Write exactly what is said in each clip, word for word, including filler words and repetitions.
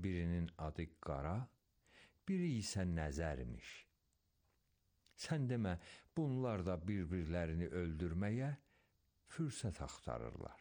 birinin adı Qara, biri isə Nəzərmiş. Sən demə, bunlar da bir-birlərini öldürməyə fürsət axtarırlar.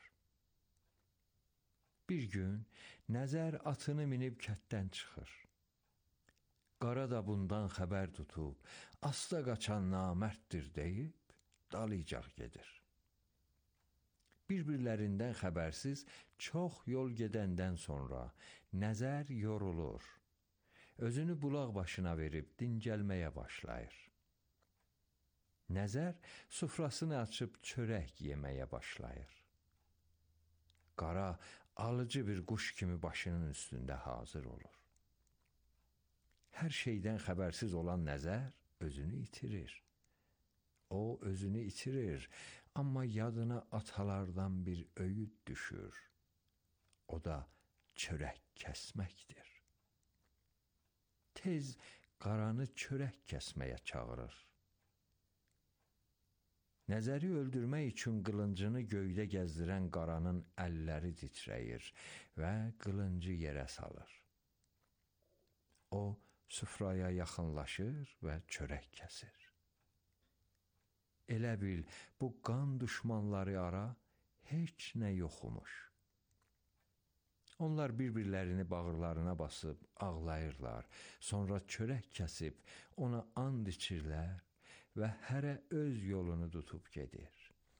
Bir gün Nəzər atını minib kənddən çıxır. Qara da bundan xəbər tutub, asta qaçan namərddir deyib, dalıcaq gedir. Bir-birlərindən xəbərsiz çox yol gedəndən sonra Nəzər yorulur. Özünü bulaq başına verib dincəlməyə başlayır. Nəzər sufrasını açıb çörək yeməyə başlayır. Qara alıcı bir quş kimi başının üstündə hazır olur. Hər şeydən xəbərsiz olan Nəzər özünü itirir. O özünü itirir, amma yadına atalardan bir öyüd düşür. O da çörək kəsməkdir. Tez Qaranı çörək kəsməyə çağırır. Nəzəri öldürmək üçün qılıncını göydə gəzdirən Qaranın əlləri titrəyir və qılıncı yerə salır. O süfraya yaxınlaşır və çörək kəsir. Elə bil, bu qan düşmanları ara heç nə yoxmuş. Onlar bir-birlərini bağırlarına basıb ağlayırlar, sonra çörək kəsib ona and içirlər və hərə öz yolunu tutub gedir.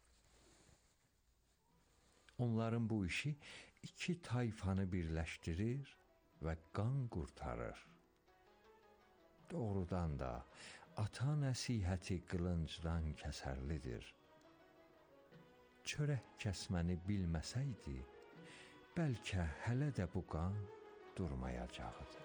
Onların bu işi iki tayfanı birləşdirir və qan qurtarır. Doğrudan da ata nəsihəti qılıncdan kəsərlidir. Çörək kəsməni bilməsəydi, bəlkə hələ də bu qan durmayacaqdı.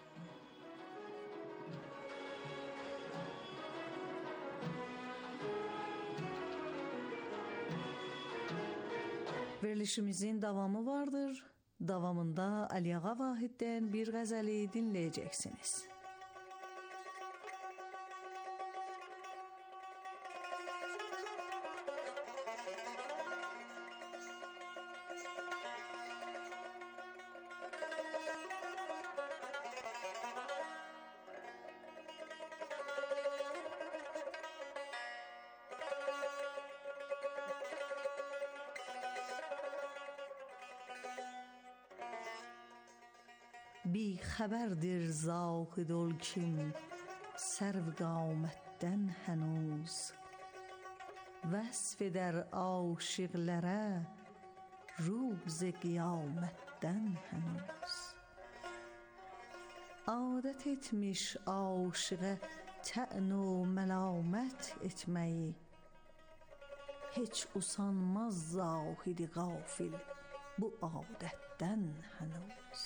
Verilişimizin davamı vardır. Davamında Əliağa Vahiddən bir qəzəli dinləyəcəksiniz. بی خبردر زاهد الکین سرو قامتdən hənuz vəsf edər aşiqlərə روز qiyamətdən hənuz adət etmiş aşiqə tə'n و məlامət etməyi heç usanmaz zahidi qafil bu adətdən hənuz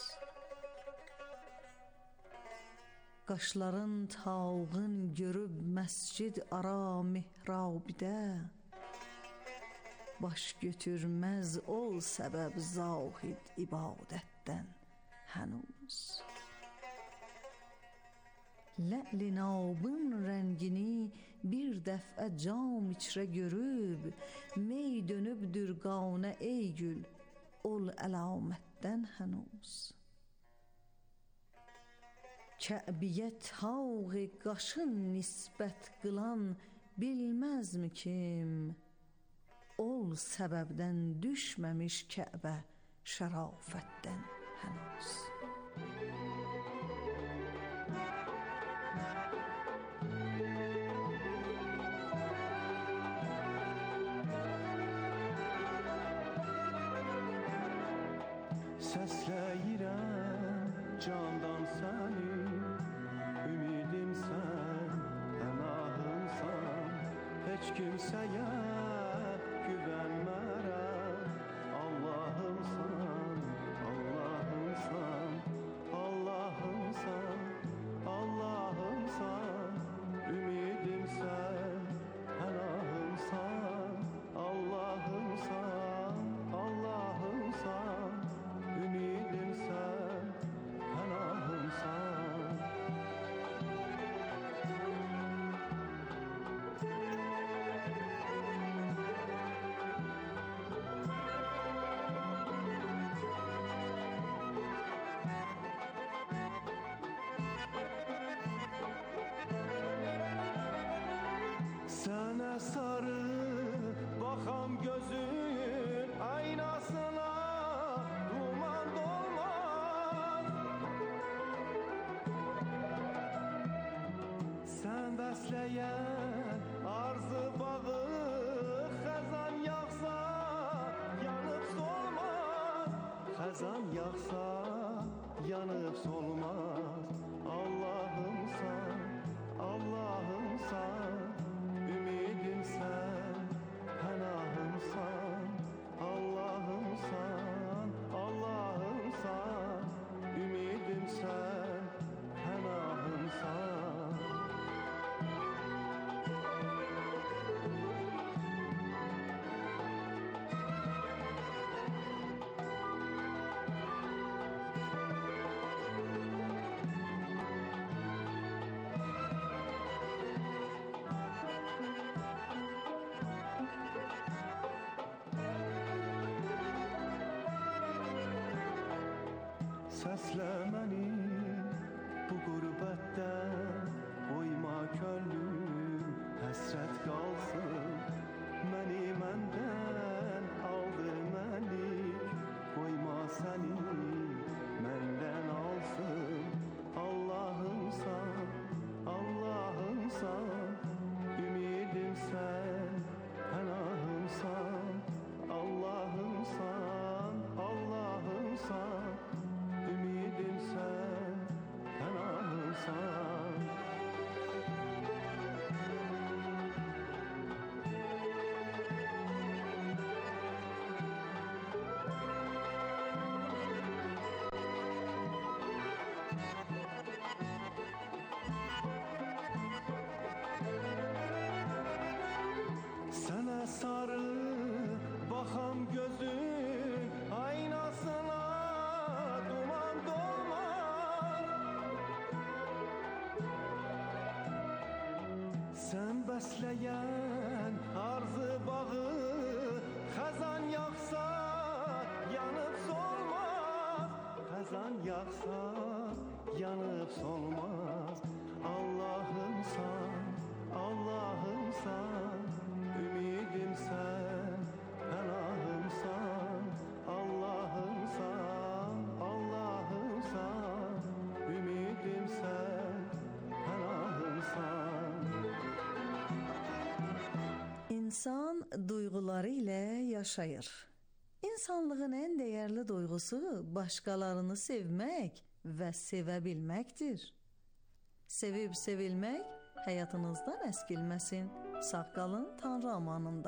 Qaşların tağın görüb məscid ara mihrabdə Baş götürməz ol səbəb zahid ibadətdən hənuz Lə'li nabın rəngini bir dəfə cam içrə görüb Mey dönüb dürqanə ey gül ol əlamətdən hənuz Kəbiyə tağ qaşın nisbət qılan bilməzmi kim? Ol səbəbdən düşməmiş Kəbə şərafətdən hənuz. Səsləyirəm candan səni Ümidim sən, pənahımsan Heç kimsəyə güvənmərəm Allahımsan, Allahımsan Allahımsan, Allahımsan Ümidim sən, pənahımsan Allahımsan, Allahımsan Ümidim sən, pənahımsan bəsləyən arzu bağı xəzan yağsa yanıb solmaz, xəzan yağsa yanıb solmaz. Allahımsan, Allahımsan, ümidimsən, pənahımsan. Allahımsan, Allahımsan, ümidimsən, pənahımsan. Səslə məni bu qürbətdən, qoyma könlüm həsrət qalsın. Məni məndən aldı məlik, qoyma səni məndən alsın. Allahımsan, Allahımsan, ümidimsən, pənahımsan. Allahımsan, Allahımsan, ümidimsən, pənahımsan. Sənə sarı baxam gözün aynasına, duman dolmaz. Sən bəsləyən arzu bağı xəzan yağsa yanıb solmaz, xəzan yağsa yanıb solmaz. Allahımsan, Allahımsan, ümidimsən, pənahımsan. Allahımsan, Allahımsan, ümidimsən, pənahımsan. İnsan duyğuları ilə yaşayır. İnsanlığın ən dəyərli duyğusu başqalarını sevmək və sevə bilməkdir. Sevib sevilmək həyatınızdan əskilməsin. Sağ qalın, Tanrı amanında.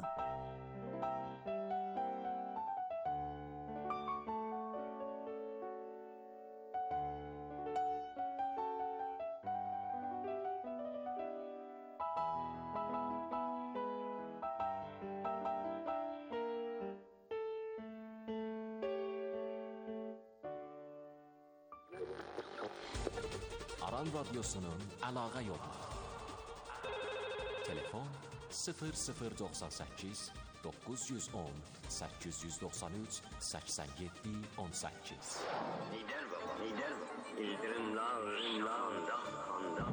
Aran Radyosu'nun əlaqə yolu. Telefon sıfır sıfır doxsan səkkiz doqquz yüz on səkkiz yüz doxsan üç səksən yeddi on səkkiz. Lider baba, lider baba. İldirimler, rimler, dağ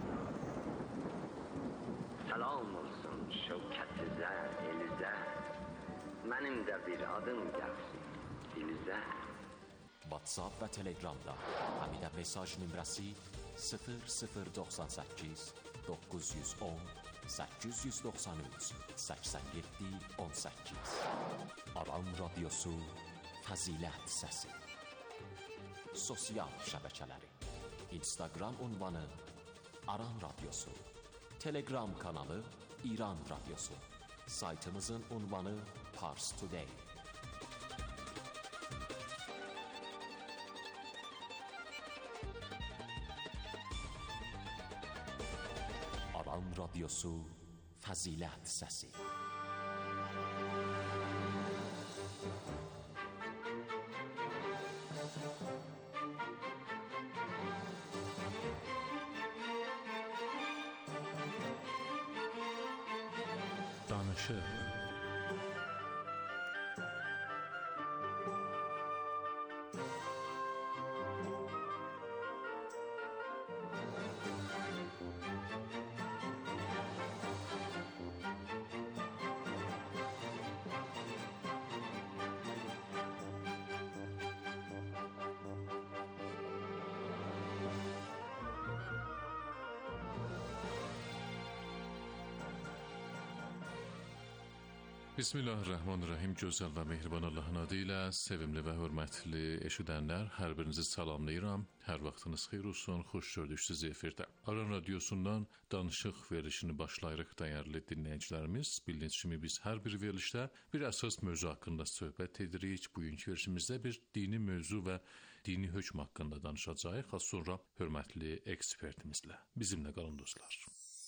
Salam olsun şevkətizə, elizə. Mənim də bir adım gəlsin dilizə. WhatsApp və Telegramda Həmidə mesaj nömrəsi sıfır sıfır doxsan səkkiz doqquz yüz on səkkiz yüz doxsan üç səksən yeddi on səkkiz. Aran Radyosu Fəzilət Səsi. Sosial şəbəkələri: Instagram ünvanı Aran Radyosu, Telegram kanalı İran Radyosu, saytımızın ünvanı Pars Today. Aran Radyosu Fəzilət Səsi. Danışıq. Bismillahirrahmanirrahim. Gözəl və mehriban Allahın adı ilə sevimli və hörmətli eşidənlər, hər birinizi salamlayıram. Hər vaxtınız xeyir olsun, xoş gördük sizi efirdə. Aran Radiosundan danışıq verilişini başlayırıq dəyərli dinləyicilərimiz. Bildiyiniz kimi biz hər bir verilişdə bir əsas mövzu haqqında söhbət edirik. Bugünkü verilişimizdə bir dini mövzu və dini hökm haqqında danışacağıq. Az sonra hörmətli ekspertimizlə. Bizimlə qalın dostlar.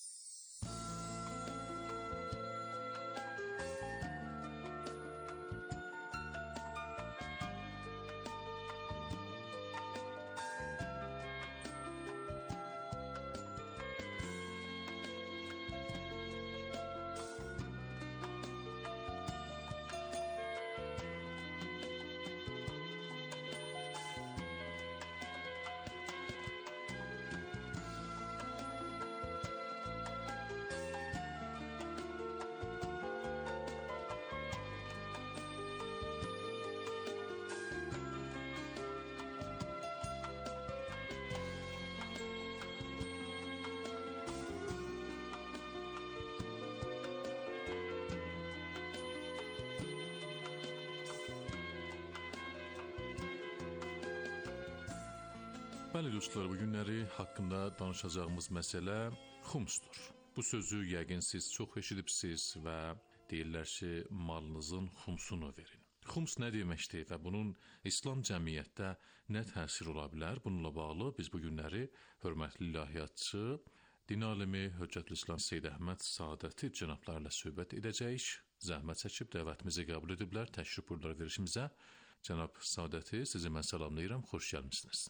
Bəli dostlar, bu günləri haqqında danışacağımız məsələ xumsdur. Bu sözü yəqin siz çox eşidibsiz və deyirlər ki, malınızın xumsunu verin. Xums nə deməkdir və bunun İslam cəmiyyətdə nə təsir ola bilər? Bununla bağlı biz bu günləri hörmətli ilahiyyatçı, din alimi Höccətülislam Seyyid Əhməd Saadəti cənablarla söhbət edəcəyik. Zəhmət çəkib dəvətimizi qəbul ediblər, təşrif buyurdular verilişimizə. Cənab Saadəti, sizi mən salamlayıram, xoş gəlmisiniz.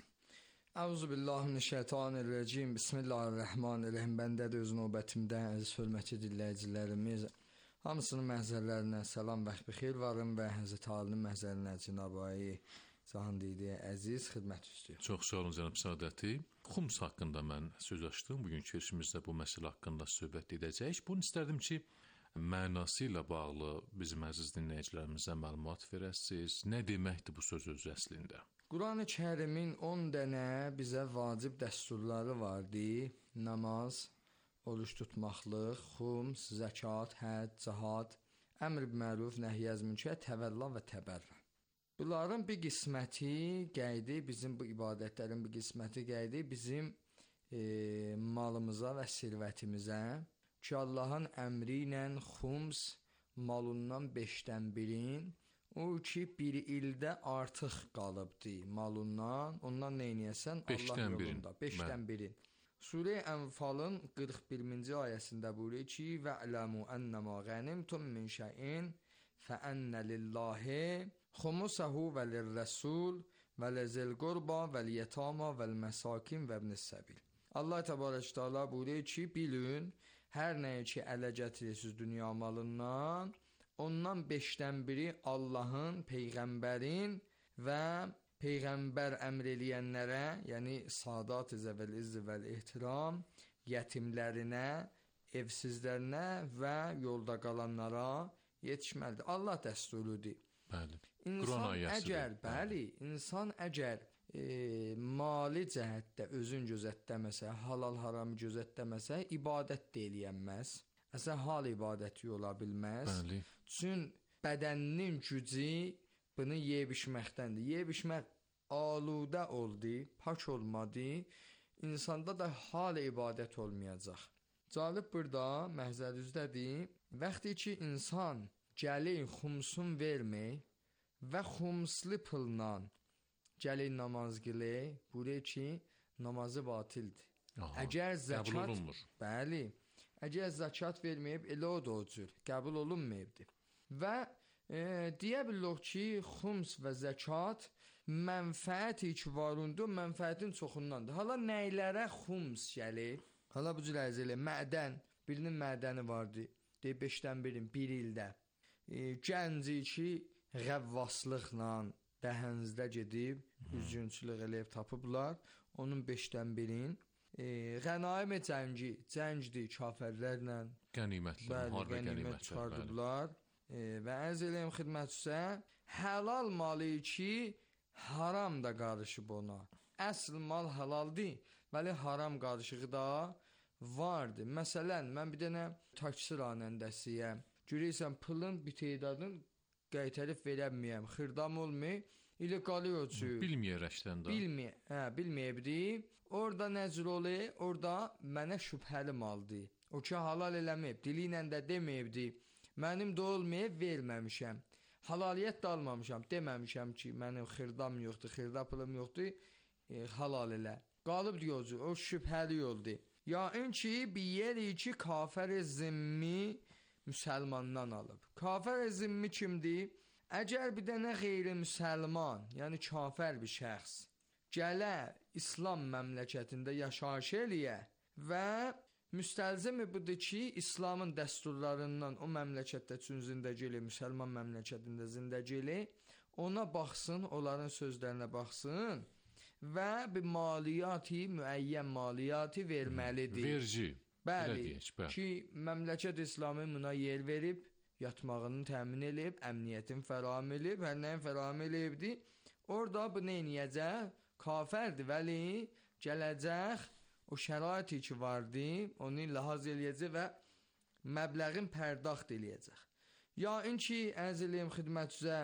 Euzubillahimineşşeytanirracim. Bismillahirrahmanirrahim. Bəndə də öz növbətimdə əziz hörmətli dinləyicilərimiz hamısının məhzərlərinə salam və xeyir varım və Həzrət Alinin məhzərinə Cənab-ı Cahan dediyi əziz xidmət istəyir. Çox sağ olun cənab Saadəti. Xums haqqında mən söz açdım. Bugünkü verilişimizdə bu məsələ haqqında söhbət edəcəyik. Bunu istərdim ki, mənası ilə bağlı bizim əziz dinləyicilərimizə məlumat verəsiniz. Nə deməkdir bu söz özü əslində? Quran-ı Kərimin on dənə bizə vacib dəsturları vardı. Namaz, oruç tutmaqlıq, xums, zəkat, həcc, cihad, əmr biməruf, nəhy-əz münkər, təvəlla və təbərrə. Bunların bir qisməti gəldi, bizim bu ibadətlərin bir qisməti gəldi bizim e, malımıza və sirvətimizə ki, Allahın əmri ilə xums malından beşdən birin, o ki, bir ildə artıq qalıbdı malından, ondan neynəyəsən? Allah yolunda, beşdən birin. Surə-i Ənfalın qırx birinci ayəsində buyuruyor ki, və'ləmu ennəmə qənimtum min şeyin fəənnə lillahi xumusahu və lirrəsul və lezil qurba və liyetama və lməsakin və ibnis-səbil. Allah təbarək təala buyuruyor ki, bilin, hər nəyə ki, ələ gətirirsiniz dünya malından, ondan beşdən biri Allahın, Peyğəmbərin və Peyğəmbər əmr eləyənlərə, yəni sadat-ı zəvəl izzi vəl ehtiram, yetimlərinə, evsizlərinə və yolda qalanlara yetişməlidir. Allah dəsturudur. Bəli. İnsan əgər, bəli, insan əgər e, mali cəhətdə özün gözətləməsə, halal haram gözətləməsə, ibadət də eləyənməz. Əsən hal ibadəti ola bilməz. Bəli. Çün bədəninin gücü bunu yeyib içməkdəndir. Yeyib içmək aludə oldu, pak olmadı, insanda da hal ibadət olmayacaq. Cəlib burada məhzər üzdədir, vaxtı ki, insan gəlir xumsun vermək və xumslı pılla gəlir namaz qılır, buyuruyor ki, namazı batildir. Aha, əgər zəkat, qəbul olunmur. Bəli, əgər zəkat verməyib, elə o da o cür, qəbul olunmayıbdır. Və e, deyə bilirik ki, xums və zəkat mənfəəti ki varundu, mənfəətin çoxundandır. Hala nəylərə xums gəlir? Hala bu cür ərz elə, mədən, birinin mədəni vardı, deyib beşdən birin, bir ildə. E, gənci ki, qəvvaslıqla dəhənzdə gedib, üzgünçülük eləyib tapıblar, onun beşdən birin. E, qənaim cəngi, cəngdir kafirlərlə, qənimətlər, harbi qənimət çıxardıblar. E, və ərz eləyim xidmətçisə, həlal malı ki, haram da qarışıb ona. Əsl mal halaldır, vəli haram qarışığı da vardır. Məsələn, mən bir dənə taksi ranəndəsiyəm. Görürsən pulun bitədadın qaytarıb verəməyəm, xırdam olmay, ilə qalıyor ki. Bilməyərəkdən də. Bilməyə, hə, bilməyibdi. Orada necə olur? Orada mənə şübhəli maldı. O ki halal eləməyib, dili ilə də deməyibdi. Mənim də olmayıb, verməmişəm. Halaliyyət də almamışam, deməmişəm ki, mənim xırdam yoxdur, xırda pulum yoxdur, e, halal elə. Qalıb diyor ki, o şübhəli oldu. Ya inki bir yeri ki kafir zimmi müsəlmandan alıb. Kafir zimmi kimdir? Əgər bir dənə qeyri-müsəlman, yəni kafir bir şəxs gələ İslam məmləkətində yaşayış eləyə və müstəlzimi budur ki, İslamın dəsturlarından o məmləkətdə üçün zindəgili, müsəlman məmləkətində zindəgili, ona baxsın, onların sözlərinə baxsın və bir maliyyati, müəyyən maliyyati verməlidir. Vergi. Bəli, deyək, bəli. Ki, məmləkət İslamı buna yer verib, yatmağını təmin edib, əmniyyətin fəram edib, hər nəyin fəram edibdir. Orada bu neyniyəcək? Kafirdir, vəli gələcək, o şəraiti ki vardı, onu lahaz eləyəcək və məbləğin pərdaxt eləyəcək. Ya inki, ərz eləyim xidmətçüzə,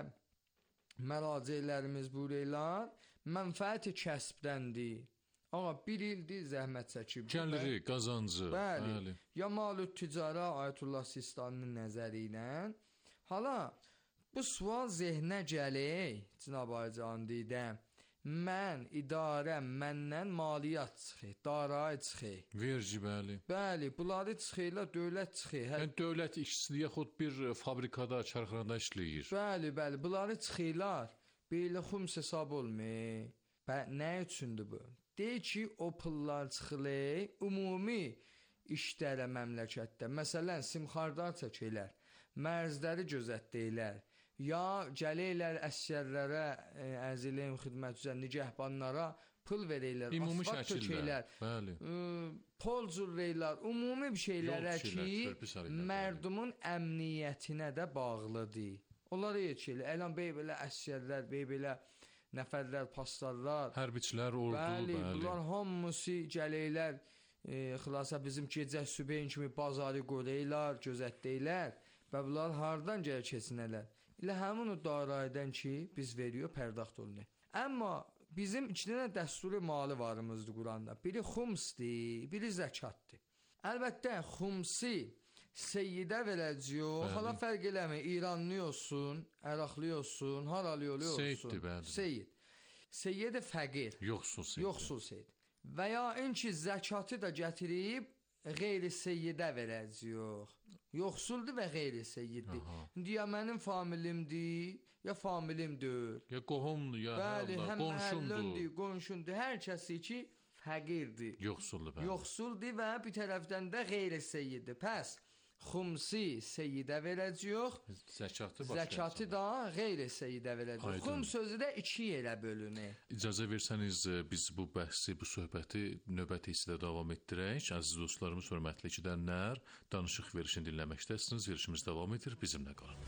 məracələrimiz buraylar, mənfəəti kəsbdəndir. Amma bir ildir zəhmət çəkib. Gəliri, qazancı. Bəli. Bəli. Ya malü ticara Ayətullah Sistaninin nəzəri ilə. Hala, bu sual zehnə gəlir, Cənab-ı Can deyəm. Mən, idarəm, məndən maliyyat çıxır, darai çıxır. Vergi, bəli. Bəli, bunları çıxırlar, dövlət çıxır. Hər... Yəni, dövlət işçisi yaxud bir fabrikada, çarxanada işləyir. Bəli, bəli, bunları çıxırlar. Belə xums hesab olmur. Bə, nə üçündür bu? Deyir ki, o pullar çıxılır, ümumi işlərə məmləkətdə. Məsələn, simxardar çəkirlər, mərzləri gözətdəyirlər. Ya gəlirlər əsgərlərə, e, əziləyim xidmətçüzə, nigəhbanlara pul verirlər, ümumi asfalt tökürlər, bəli. E, pol zürrəyirlər, ümumi bir şeylərə ki, mərdumun əmniyyətinə də bağlıdır. Onlara yetkilir. Əlan bey belə əsgərlər, bey belə nəfərlər, paslarlar, hərbiçilər, ordu, bəli. bəli. Bunlar hamısı gəlirlər, e, xilasa bizim gecə sübeyin kimi bazarı qoruyurlar, gözətdəyirlər və bunlar hardan gəlir keçinələr? Elə həmin o darayədən ki, biz veriyor, pərdaxt olunur. Amma bizim iki dənə dəsturi malı varımızdır Quranda. Biri xumsdir, biri zəkatdır. Əlbəttə, xumsi seyyidə verəcək, hala fərq eləmir, İranlı olsun, Əraqlı olsun, haralı olsun. Seyyiddir, bəli. Seyyid. Seyyid fəqir. Yoxsul seyyid. Yoxsul seyyid. Və ya inki zəkatı da gətirib, qeyri seyyidə verəcək. Yoxsuldur və qeyri seyyiddir. İndi ya mənim familimdir, ya familimdir. Ya qohumdur, ya bəli, Allah, həm qonşundur. məhəllundur, qonşundur. Hər kəsi ki, fəqirdir. Yoxsuldur, bəli. Yoxsuldur və bir tərəfdən də qeyri seyyiddir. Pəs, xumsi seyyidə verəcək, Zəkatı başqa. zəkatı da qeyri seyyidə verəcək. Xum sözü də iki yerə bölünür. İcazə versəniz, biz bu bəhsi, bu söhbəti növbəti hissədə davam etdirək. Əziz dostlarımız, hörmətli eşidənlər, danışıq verişini dinləməkdəsiniz. Verişimiz davam edir, bizimlə qalın.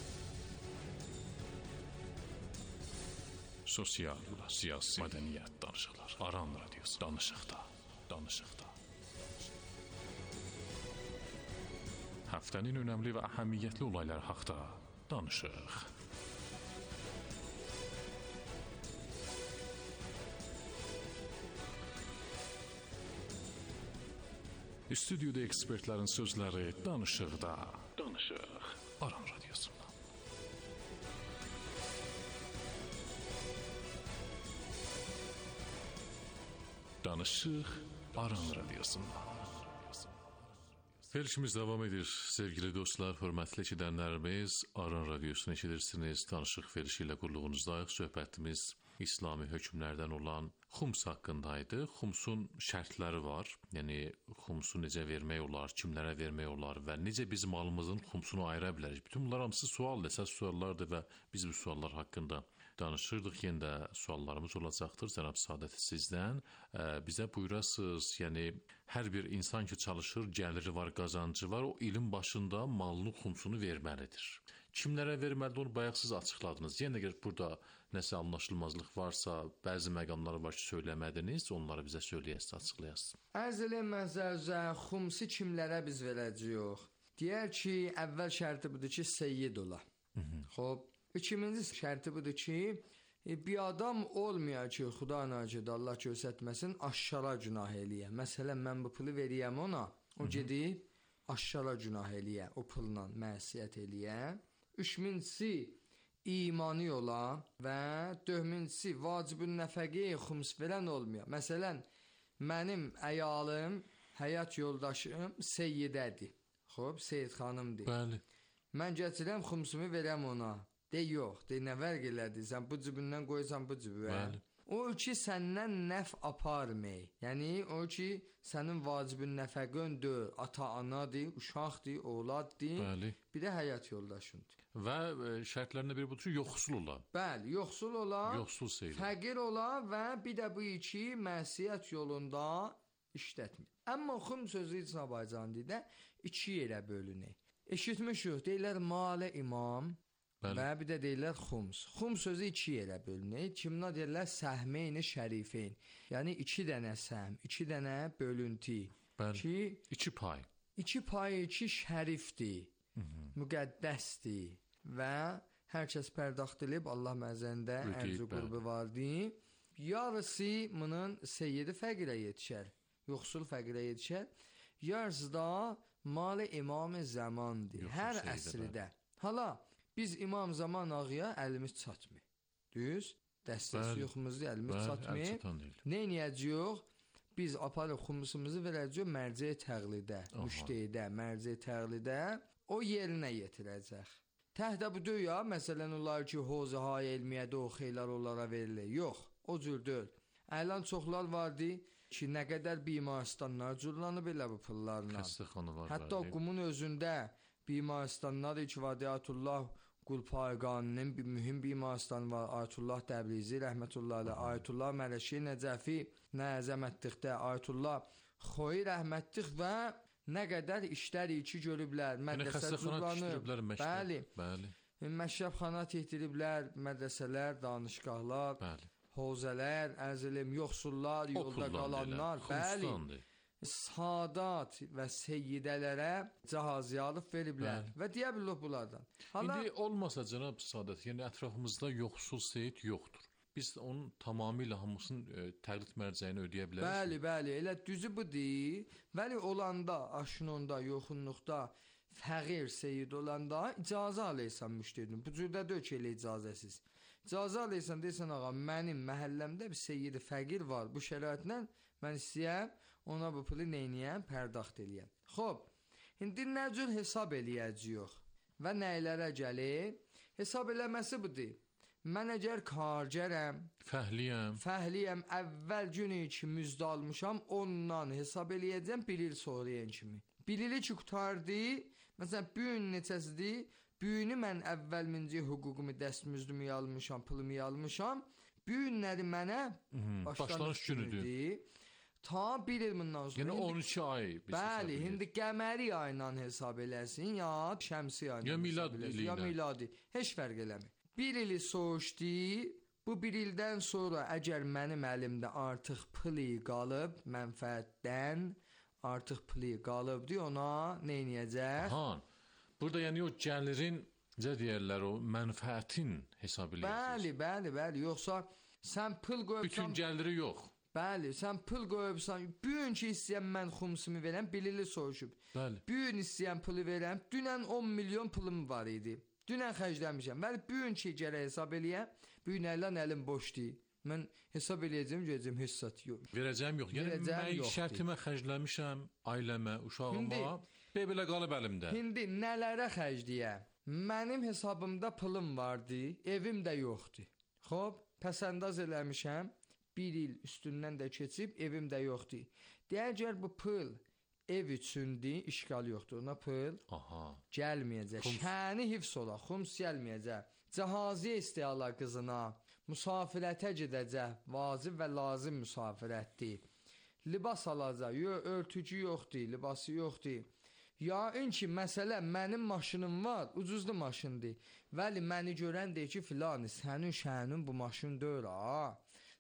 Sosial, siyasi, mədəniyyət danışıqlar. Aran radiosu. Danışıqda, danışıqda. Həftənin önəmli və əhəmiyyətli olaylar haqda danışıq. Stüdyoda ekspertlərin sözləri danışıqda. Danışıq. Aran radiosunda. Danışıq Aran radiosunda. Verilişimiz davam edir. Sevgili dostlar, hörmətli eşidənlərimiz, Aran radiosunu eşidirsiniz. Danışıq verilişi ilə qulluğunuzdayıq. Söhbətimiz İslami hökmlərdən olan xums haqqındaydı. Xumsun şərtləri var. Yəni, xumsu necə vermək olar, kimlərə vermək olar və necə biz malımızın xumsunu ayıra bilərik. Bütün bunlar hamısı sual, əsas suallardır və biz bu suallar haqqında danışırdıq. Yenə də suallarımız olacaqdır. Cənab Sadət, sizdən bizə buyurasınız. Yəni, hər bir insan ki çalışır, gəliri var, qazancı var, o ilin başında malının xumsunu verməlidir. Kimlərə verməlidir, onu bayaq siz açıqladınız. Yenə də burada nəsə anlaşılmazlıq varsa, bəzi məqamlar var ki, söyləmədiniz, onları bizə söyləyəsiniz, açıqlayasınız. Ərz eləyəm məzərzə, xumsi kimlərə biz verəcəyik? Deyər ki, əvvəl şərti budur ki, seyyid ola. Xoş, ikinci şərti budur ki, e, bir adam olmuyor ki, Xuda nəcəd Allah göstərməsin, aşkara günah eləyə. Məsələn, mən bu pulu veriyəm ona, o gedib aşkara günah eləyə, o pulla məsiyət eləyə. Üçüncüsü imani ola və dördüncüsü vacibün nəfəqəyə xums verən olmuyor. Məsələn, mənim əyalım, həyat yoldaşım seyyidədir. Xoş, Seyyid xanımdır. Bəli. Mən gətirəm xumsumu verəm ona. De yox, de nə fərq elədi? Sən bu cibindən qoysan bu cibə. Bəli. O ki səndən nəf aparmay. Yəni o ki sənin vacibin nəfəqən deyil, ata-anadır, uşaqdır, oğladdır. Bəli. Bir də həyat yoldaşındır. Və e, şərtlərindən biri budur ki, yoxsul ola. Bəli, yoxsul ola, Yoxsul seyyid. fəqir ola və bir də bu iki məsiyət yolunda işlətmir. Amma xum sözü Azərbaycan dilində iki yerə bölünür. Eşitmişik, deyirlər malə imam. Bəli. Və bir də deyirlər xums. Xums sözü iki yerə bölünür. Kimə deyirlər səhmeyn-i şərifeyn. Yəni iki dənə səhm, iki dənə bölüntü. Bəli. Ki İki pay. iki pay iki şərifdir. Müqəddəsdir və hər kəs pərdaxt edib Allah məzəndə Ödəyib, ərz qurbu vardır. Yarısı bunun seyyidi fəqirə yetişər. Yoxsul fəqirə yetişər. Yarısı da mal imam zamandır. Yoxsul Hər seyyidə, əsrdə. Hala biz İmam Zaman ağaya əlimiz çatmır. Düz? Dəstəsi Bəli. yoxumuzdur, əlimiz Bəli, əl çatmır. çatan deyil. Nə edəcəyik? Biz aparıb xumusumuzu verəcəyik mərcə-i təqlidə, Aha. müştehidə, mərcə-i təqlidə o yerinə yetirəcək. Təhdə bu dünya, məsələn, onlar ki, hovza-hay elmiyyədə o xeylər onlara verilir. Yox, o cür deyil. Əlan çoxlar vardı ki, nə qədər bimarstanlar cürlanıb elə bu pullarla. Xəstəxana var. Hətta bəli. Qumun özündə bimarstanlar ki, Vadiyatullah Qulpayqanının bir mühüm bimarstan var. Ayətullah Dəblizi rəhmətullah alə, Ayətullah Mələşi Nəcəfi nə əzəmətlikdə, Ayətullah Xoy rəhmətlik və nə qədər işlər iki görüblər, Yəni mədrəsə xəstəxana cüzlanıb. tikdiriblər, məktəb. Bəli. Bəli. Məşrəbxana tikdiriblər, mədrəsələr, danışqahlar, Bəli. hovzələr, əzilim, yoxsullar, O yolda puldan qalanlar, deyilən, bəli. xumsdandır. Sadat və seyyidələrə cahaziyalıq veriblər Bəli. və deyə bilir bunlardan. Hala İndi olmasa cənab Sadət, yəni ətrafımızda yoxsul seyyid yoxdur. Biz onun tamamilə hamısının e, təqlid mərcəyini ödəyə bilərik. bəli, bəli, elə düzü budur. Vəli olanda, aşınonda, yoxunluqda fəqir seyyid olanda icazə alırsan müştəridin. Bu cürdə deyil ki, elə icazəsiz. İcazə alırsan, deyirsən ağa, mənim məhəlləmdə bir seyyid fəqir var. Bu şəraitlə mən istəyəm ona bu pulu neyniyəm, pərdaxt eləyəm. Xoş, indi nə cür hesab eləyəcəyik və nəylərə gəlir? Hesab eləməsi budur. Mən əgər kargərəm, Fəhliyəm. fəhliyəm, əvvəl günü ki müjdə almışam, ondan hesab eləyəcəm bir il sonrayan kimi. Bir ili ki qutardı, məsələn, bu gün neçəsidir? Bu günü mən əvvəl minci hüququmu, dəstmüzdümü almışam, pulumu almışam. Bu günləri mənə başlanış günüdür. Ta bir il bundan sonra. Yəni on iki ay biz hesab Bəli, edirik. indi qəməri ayla hesab eləsin, ya şəmsi ayla Ya milad hesab eləsin, ili ya ilə. miladi. Heç fərq eləmir. Bir ili soğuşdu. Bu bir ildən sonra əgər mənim əlimdə artıq puli qalıb, mənfəətdən artıq puli qalıbdı, ona nə edəcək? Ha. Burada yəni o gəlirin, necə deyirlər, o mənfəətin hesab eləyəcək. Bəli, bəli, bəli. Yoxsa sən pul qoyubsan, Bütün gəliri yox. bəli, sən pul qoyubsan, bu gün ki istəyəm mən xumsumu verəm, bir ili soğuşub. Bəli. Bu gün istəyəm pulu verəm. Dünən on milyon pulum var idi. Dünən xərcləmişəm. Bəli, bu gün ki gərək hesab eləyəm. Bu gün ələn əlim boşdur. Mən hesab eləyəcəm, gələcəm heç zat yox. Verəcəyim yox. Yəni Verəcəyim yoxdur. məişətimə xərcləmişəm, ailəmə, uşağıma. İndi- Belə qalıb əlimdə. İndi nələrə xərcləyəm? Mənim hesabımda pulum vardı, evim də yoxdur. Xoş, pəsəndaz eləmişəm. Bir il üstündən də keçib, evim də yoxdur. Deyəcək bu pul ev üçündür, işgal yoxdur. Ona pul Aha. gəlməyəcək. Xums. Şəni hifz ola, xums gəlməyəcək. Cəhaziyə istəyala qızına, musafirətə gedəcək. Vacib və lazım musafirətdir. Libas alacaq, yox, örtücü yoxdur, libası yoxdur. Ya in ki, məsələ, mənim maşınım var, ucuzlu maşındır. Vəli məni görən deyir ki, filan, sənin şənin bu maşın deyil, ha.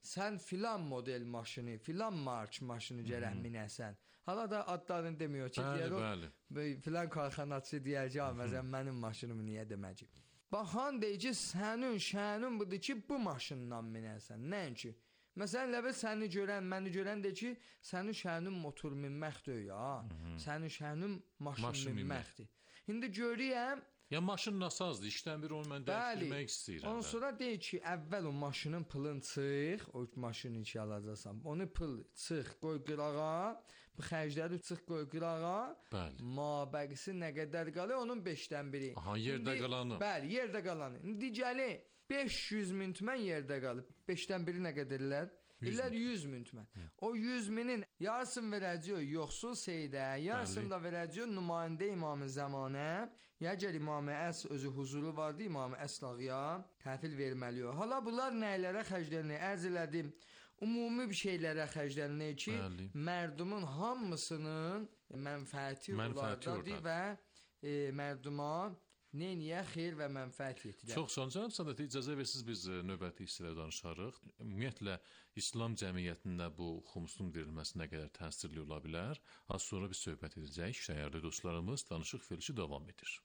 sən filan model maşını, filan mark maşını gərək minəsən. Hala da adlarını demiyor ki, Bəli, deyər o bəli. filan karxanaçı deyər ki, məsələn mənim maşınımı niyə deməcək? Baxan deyir ki, sənin şənin budur ki, bu maşından minəsən. Nəinki? Məsələn, ləbə səni görən, məni görən deyir ki, sənin şənin motor minməkdir ya. Sənin şənin maşın, maşın minməkdir. İndi görürəm, ya maşın nasazdır, işdən bir onu mən dəyişdirmək istəyirəm. Ondan sonra deyir ki, əvvəl o maşının pılını çıx, o maşını ki alacaqsan, onu pıl çıx, qoy qırağa, bu xərcləri çıx, qoy qırağa, mabəqisi nə qədər qalır, onun beşdən biri. Aha, yerdə İndi, qalanı. Bəli, yerdə qalanı. İndi gəli, beş yüz min tümən yerdə qalıb, beşdən biri nə qədərlər? İllər yüz min tümən. O yüz minin yarısını verəcək yoxsul seydə, yarısını da verəcək nümayəndə İmam-ı Zəmanə. Ya gəl İmam-ı Əsr özü huzuru vardı, İmam-ı Əsr ağaya təhvil verməli o. Hala bunlar nəylərə xərclənir? Ərz elədim. Ümumi bir şeylərə xərclənir ki, bəli, mərdumun hamısının mənfəəti onlardadır və e, mərduma neyniyə xeyir və mənfəət yetirir. Çox sağ olun cənab Səadət, icazə versiniz biz növbəti hissələrdə danışarıq. Ümumiyyətlə İslam cəmiyyətində bu xumsun verilməsi nə qədər təsirli ola bilər? Az sonra biz söhbət edəcəyik. Dəyərli dostlarımız, danışıq verilişi davam edir.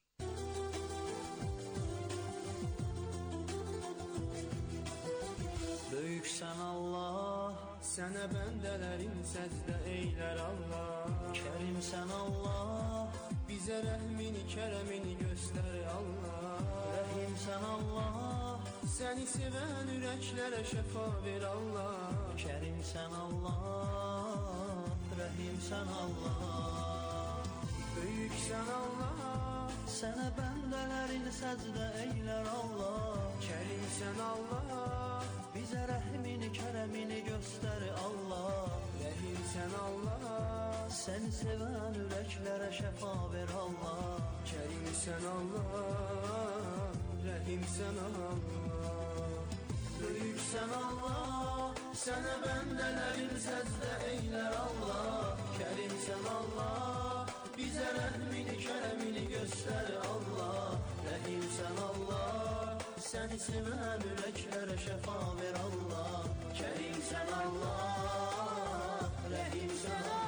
Böyüksən Allah, sənə bəndələrin səcdə eylər Allah. Kərimsən Allah, bizə rəhmini, kərəmini göstər Allah. Rəhimsən Allah, səni sevən ürəklərə şəfa ver Allah. Kərimsən Allah, rəhimsən Allah. Böyüksən Allah, sənə bəndələrin səcdə eylər Allah. Kərimsən Allah, bizə rəhmini, kərəmini göstər Allah. Rəhimsən Allah, səni sevən ürəklərə şəfa ver Allah. Kərimsən Allah, rəhimsən Allah. Böyüksən Allah, sənə bəndələrin səcdə eylər Allah. Kərimsən Allah, bizə rəhmini, kərəmini göstər Allah. Rəhimsən Allah, səni sevən ürəklərə şəfa ver Allah. Kərimsən Allah, rəhimsən Allah.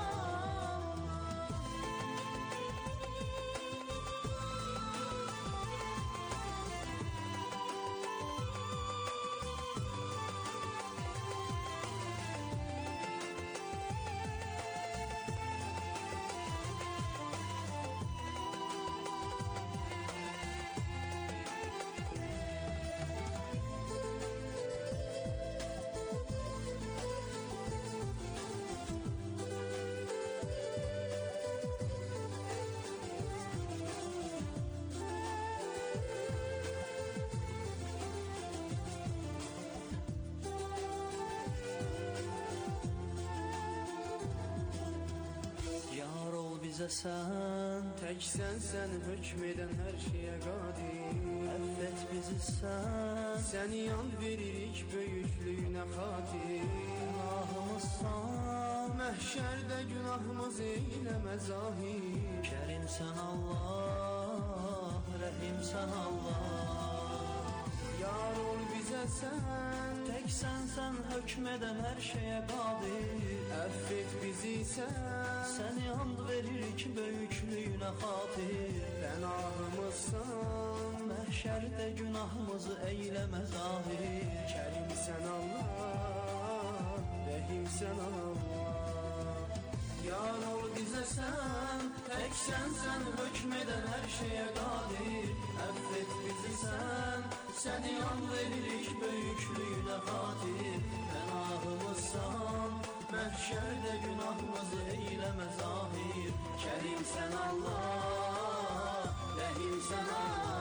Sən təksən, sən hökm edən hər şeyə qadir. Əffət bizi sən, səni and veririk böyüklüyünə xatir. Günahımızsan, məhşərdə günahımız eyləmə zahir. Kərimsən Allah, rəhimsən Allah. Yar ol bizə sən, təksən sən hökm edən hər şeyə qadir. Əffet bizi sən, səni and veririk böyüklüyünə xatir. Pənahımızsan, məhşərdə günahımızı eyləmə zahir. Kərimsən Allah, rəhimsən Allah. Yar ol bizə sən, təksən sən hökm edən hər şeyə qadir. Əffet bizi sən, səni and veririk böyüklüyünə xatir. Pənahımızsan, məhşərdə günahımızı eyləmə zahir. Kərimsən Allah, rəhimsən Allah.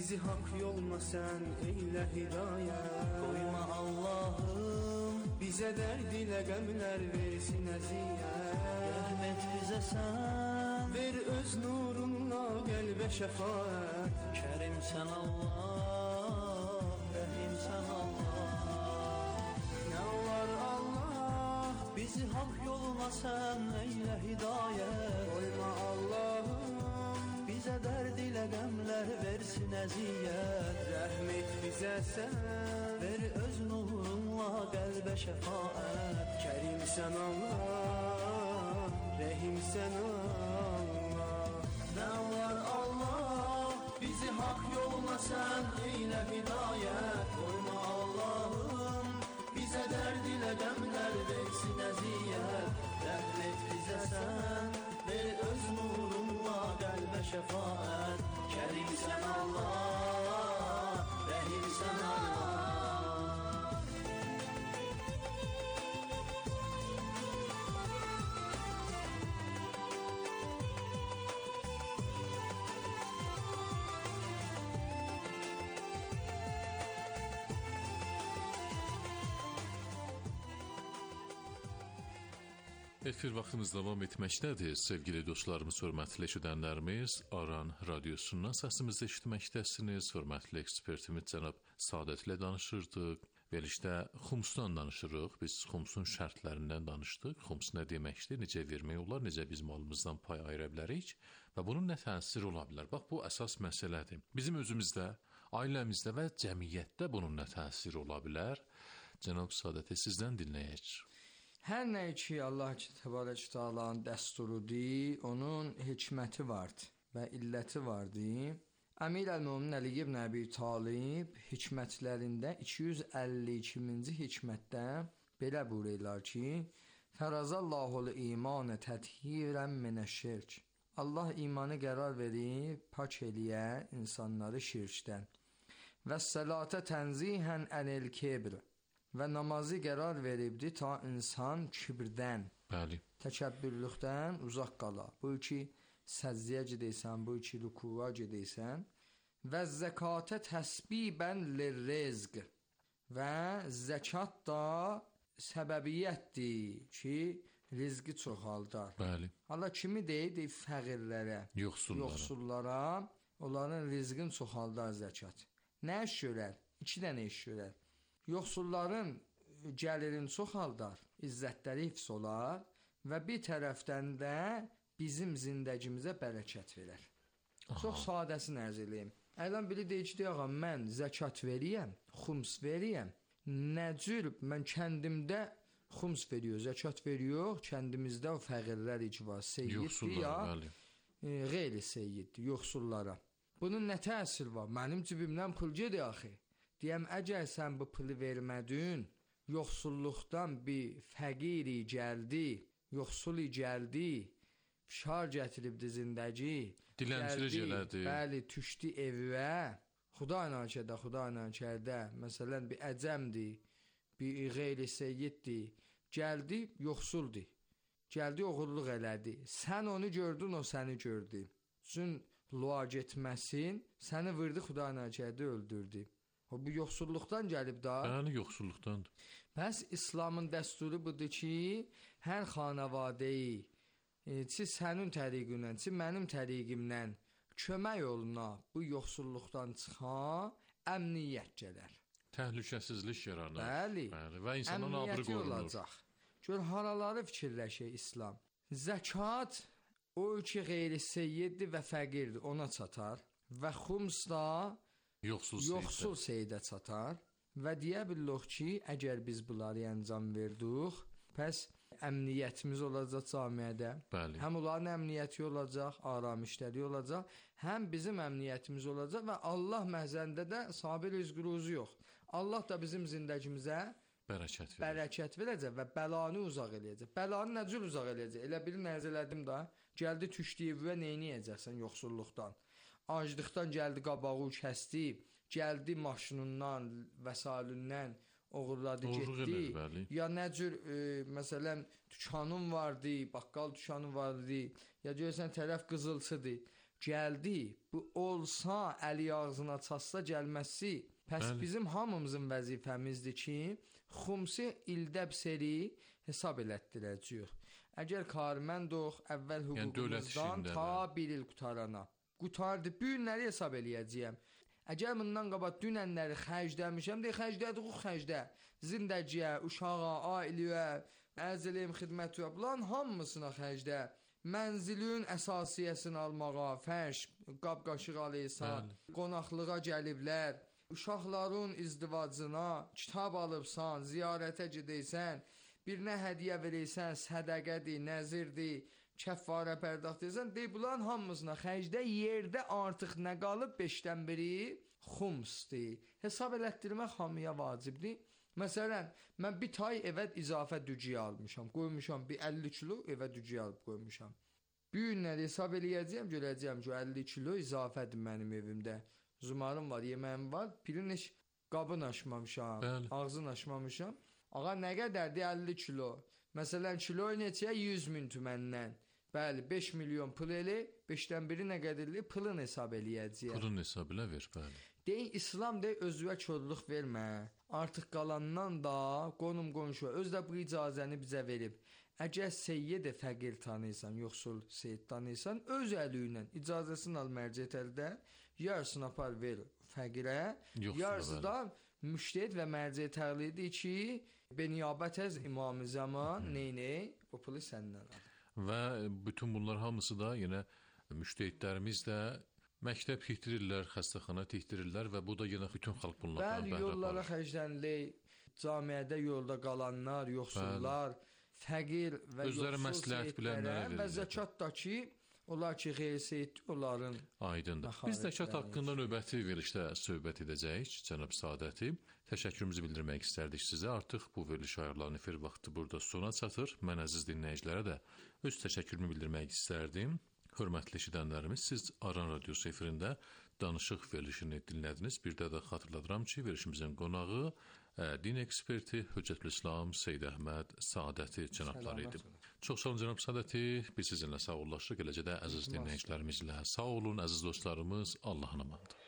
bizi hak yoluna sən eylə hidayət. Qoyma Allahım bizə dərd ilə qəmlər versin əziyyət. Rəhmət bizə sən ver öz nurunla qəlbə şəfaət. Kərim sən Allah, rəhim sən Allah. Nə olar Allah bizi hak yoluna sən eylə hidayət. Qoyma Allahım bizə dərd ilə qəmlər versin əziyyət. Rəhmət bizə sən ver öz nurunla qəlbə şəfaət. Kərim sən Allah, rəhim sən Allah. Nə var Allah bizi hak yoluna sən eylə hidayət. Qoyma Allahım bizə dərd ilə qəmlər versin əziyyət. Rəhmət bizə sən ver öz nurunla qəlbə şəfaət. Kərim sən Allah, rəhim sən Allah. Efir vaxtımız davam etməkdədir. Sevgili dostlarımız, hörmətli eşidənlərimiz, Aran radiosundan səsimizdə eşitməkdəsiniz. Hörmətli ekspertimiz cənab Sadət ilə danışırdıq. Verilişdə xumsdan danışırıq. Biz xumsun şərtlərindən danışdıq. Xums nə deməkdir, necə vermək olar, necə biz malımızdan pay ayıra bilərik və bunun nə təsiri ola bilər? Bax, bu əsas məsələdir. Bizim özümüzdə, ailəmizdə və cəmiyyətdə bunun nə təsiri ola bilər? Cənab Sadəti sizdən dinləyək. Hər nə ki Allah Təbarək Təalanın dəsturudur, onun hikməti vardır və illəti vardır. Əmir-əl-Mömin Əli ibn Əbi Talib hikmətlərində iki yüz əlli ikinci hikmətdə belə buyururlar ki: Fərazallahul imanə təthirən minəşşirk. Allah imanı qərar verib pak eləyə insanları şirkdən. Və səlata tənzihən ənil kibr. Və namazı qərar veribdi ta insan kibrdən, Bəli. təkəbbürlükdən uzaq qala. Bu iki səzziyə gedəysən, bu iki rükuğa gedəysən. Və zəkatə təsbibən lirrizq. Və zəkat da səbəbiyyətdir ki, rizqi çoxaldar. Bəli. Allah kimi deyir, deyir fəqirlərə, Yoxsullara. yoxsullara, onların rizqini çoxaldar zəkat. Nə iş görər? İki dənə iş görər. Yoxsulların gəlirini çoxaldar, izzətləri hifz olar və bir tərəfdən də bizim zindagimizə bərəkət verər. Aha. Çox sadəsini ərz eləyim. Ələn biri deyir ki, ağa, mən zəkat veriyəm, xums veriyəm. Nə cür mən kəndimdə xums veriyor, zəkat veriyor, kəndimizdə o fəqirlər ki var, seyyiddir ya, e, qeyri seyyiddir, yoxsullara. Bunun nə təsir var? Mənim cibimdən pul gedir axı. Deyəm, əgər sən bu pulu vermədin, yoxsulluqdan bir fəqiri gəldi, yoxsuli gəldi, fişar gətiribdi zindəgi, dilənçilik elədi. Bəli, düşdü evə, xuda inançədə, xuda inançədə, məsələn, bir əcəmdir, bir qeyri seyyiddir, gəldi, yoxsuldur, gəldi, oğurluq elədi. Sən onu gördün, o səni gördü. Üçün lua getməsin, səni vurdu, xuda inançədə öldürdü. O, bu yoxsulluqdan gəlib da. Bəli, yoxsulluqdandır. Bəs İslamın dəsturu budur ki, hər xanavadəyi, ki sənin təriqinlə, ki mənim təriqimlə kömək oluna bu yoxsulluqdan çıxan əmniyyət gələr. Təhlükəsizlik yaranır. Bəli. Bəli. Və insanın abrı qorunur. Olacaq. Gör, haraları fikirləşək İslam. Zəkat o ki qeyri seyyiddir və fəqirdir, ona çatar. Və xums da Yoxsul, yoxsul seydə çatar və deyə bilirik ki, əgər biz bunları əncam verdik, pəs əmniyyətimiz olacaq camiədə. Bəli. Həm onların əmniyyəti olacaq, aramışları olacaq, həm bizim əmniyyətimiz olacaq və Allah məhzəndə də sabir rızqı yox. Allah da bizim zindagimizə bərəkət verəcək. Bərəkət verəcək və bəlanı uzaq eləyəcək. Bəlanı nə cür uzaq eləyəcək? Elə bir nəzər elədim da, gəldi düşdü evə neyniyəcəksən yoxsulluqdan? Aclıqdan gəldi, qabağı kəsdi, gəldi maşınından, vəsailindən oğurladı, Oğurluq getdi. Elədi, bəli. Ya nə cür, e, məsələn, dükanın vardı, baqqal dükanı vardı, ya görsən tərəf qızılçıdır. gəldi, bu olsa, əli ağzına çatsa gəlməsi. Pəs Bəli. bizim hamımızın vəzifəmizdir ki, xumsi ildə seri hesab elətdirəcəyik. Əgər karməndoq, əvvəl hüququmuzdan yəni ta bir il qutarana. Qutardı, bu günləri hesab eləyəcəyəm. Əgər bundan qabaq dünənləri xərcləmişəm, deyə xərclədik, xərclə. Zindəciyə, uşağa, ailəyə, əzəliyəm, xidmətə, bunların hamısına xərclə. Mənzilin əsasiyyəsini almağa, fərş, qab-qaşıq alırsan, qonaqlığa gəliblər, uşaqların izdivacına, kitab alıbsan, ziyarətə gedəysən, birinə hədiyyə verirsən, sədəqədir, nəzirdir, kəffarə pərdaxt edirsən, deyib, bunların hamısına xərcdə yerdə artıq nə qalıb? Beşdən biri xumsdir. Hesab elətdirmək hamıya vacibdir. Məsələn, mən bir tay evə izafə dücüyə almışam, qoymuşam, bir əlli kilo evə dücüyə alıb qoymuşam. Bir günləri hesab eləyəcəyəm, görəcəyəm ki, əlli kilo izafədir mənim evimdə. Zumarım var, yeməyim var, birin heç qabını açmamışam, Bəli. ağzını açmamışam. Ağa, nə qədərdir? əlli kilo. Məsələn, kilo neçəyə? yüz min tüməndən. Bəli, beş milyon pul eli, beşdən biri nə qədərli? Pılın hesab eləyəcəyəm. Pulun hesab elə ver, bəli. Deyin, İslam deyil, özünə körlük vermə. Artıq qalandan da qonum qonşu, öz də bu icazəni bizə verib. Əgər seyyid fəqir tanıysan, yoxsul seyyid tanıysan, öz əli ilə icazəsini al mərcət əldə, yarısını apar ver fəqirə, yarısı da müştəhid və mərcə təqlididir ki, beniyabət əz İmam-ı Zaman neynə? O pulu səndən al. Və bütün bunlar hamısı da yenə müştəhidlərimiz də məktəb tikdirirlər, xəstəxana tikdirirlər və bu da yenə bütün xalq bunlardan bəli, bəhrə yollara alır. xərclənilir, camiədə yolda qalanlar, yoxsullar, bəli. Fəqir və özləri yoxsul məsləhət bilənlərə seyidlərə və zəkat da ki, onlar ki, qeyri-seyiddir, onların aydındır. Biz zəkat haqqında növbəti verilişdə söhbət edəcəyik, cənab Saadəti. Təşəkkürümüzü bildirmək istərdik sizə. Artıq bu veriliş ayarlarının efir vaxtı burada sona çatır. Mən əziz dinləyicilərə də öz təşəkkürümü bildirmək istərdim. Hörmətli eşidənlərimiz, siz Aran Radiosu efirində danışıq verilişini dinlədiniz. Bir də də xatırladıram ki, verilişimizin qonağı din eksperti Hüccətül İslam Seyyid Əhməd Saadəti cənabları idi. Çox sağ olun cənab Saadəti. Biz sizinlə sağollaşırıq. Eləcə də əziz dinləyicilərimizlə sağ olun, əziz dostlarımız. Allahın amanıdır.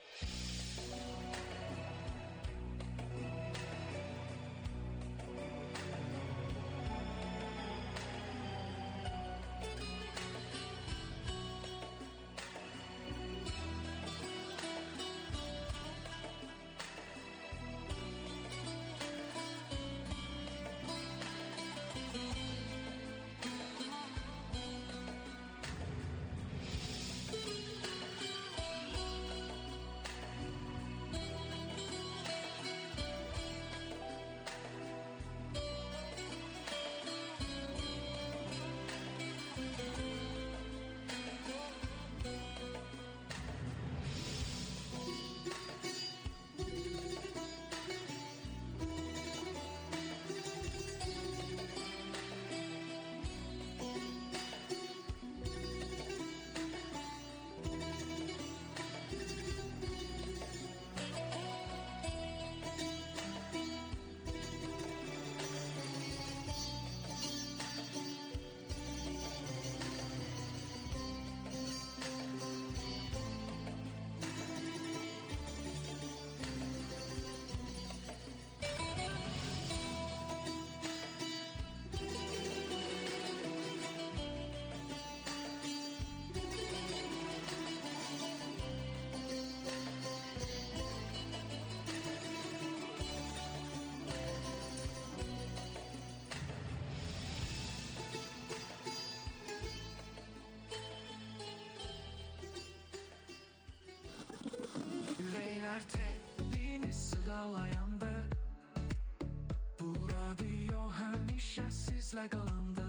Yüreğler telini sıralayanda bu radyo həmişə sizlə qalandı.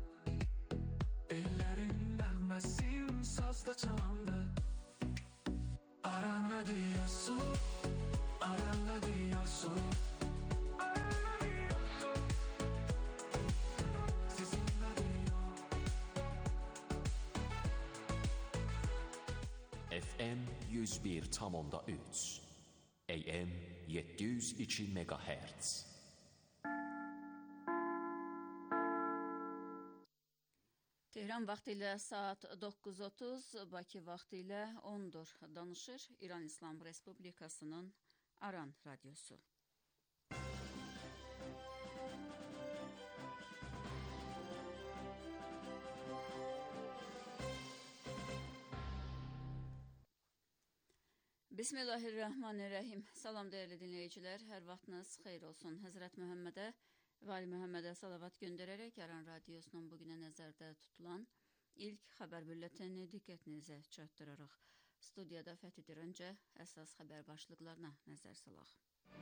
Ellərin nəğməsin sazda çalandı. Aran radiosu, Aran radiosu, Aran radiosu, sizin radyo. F M yüz bir tam onda üç, A M yeddi yüz iki megahertz. Tehran vaxtı ilə saat doqquz otuz, Bakı vaxtı ilə ondur. Danışır İran İslam Respublikasının Aran radiosu. Bismillahirrahmanirrahim. Salam dəyərli dinləyicilər, hər vaxtınız xeyir olsun. Həzrət Məhəmmədə və Ali Məhəmmədə salavat göndərərək Aran radiosunun bugünə nəzərdə tutulan ilk xəbər bülletini diqqətinizə çatdırarıq. Studiyada Fəthidir, öncə əsas xəbər başlıqlarına nəzər salaq.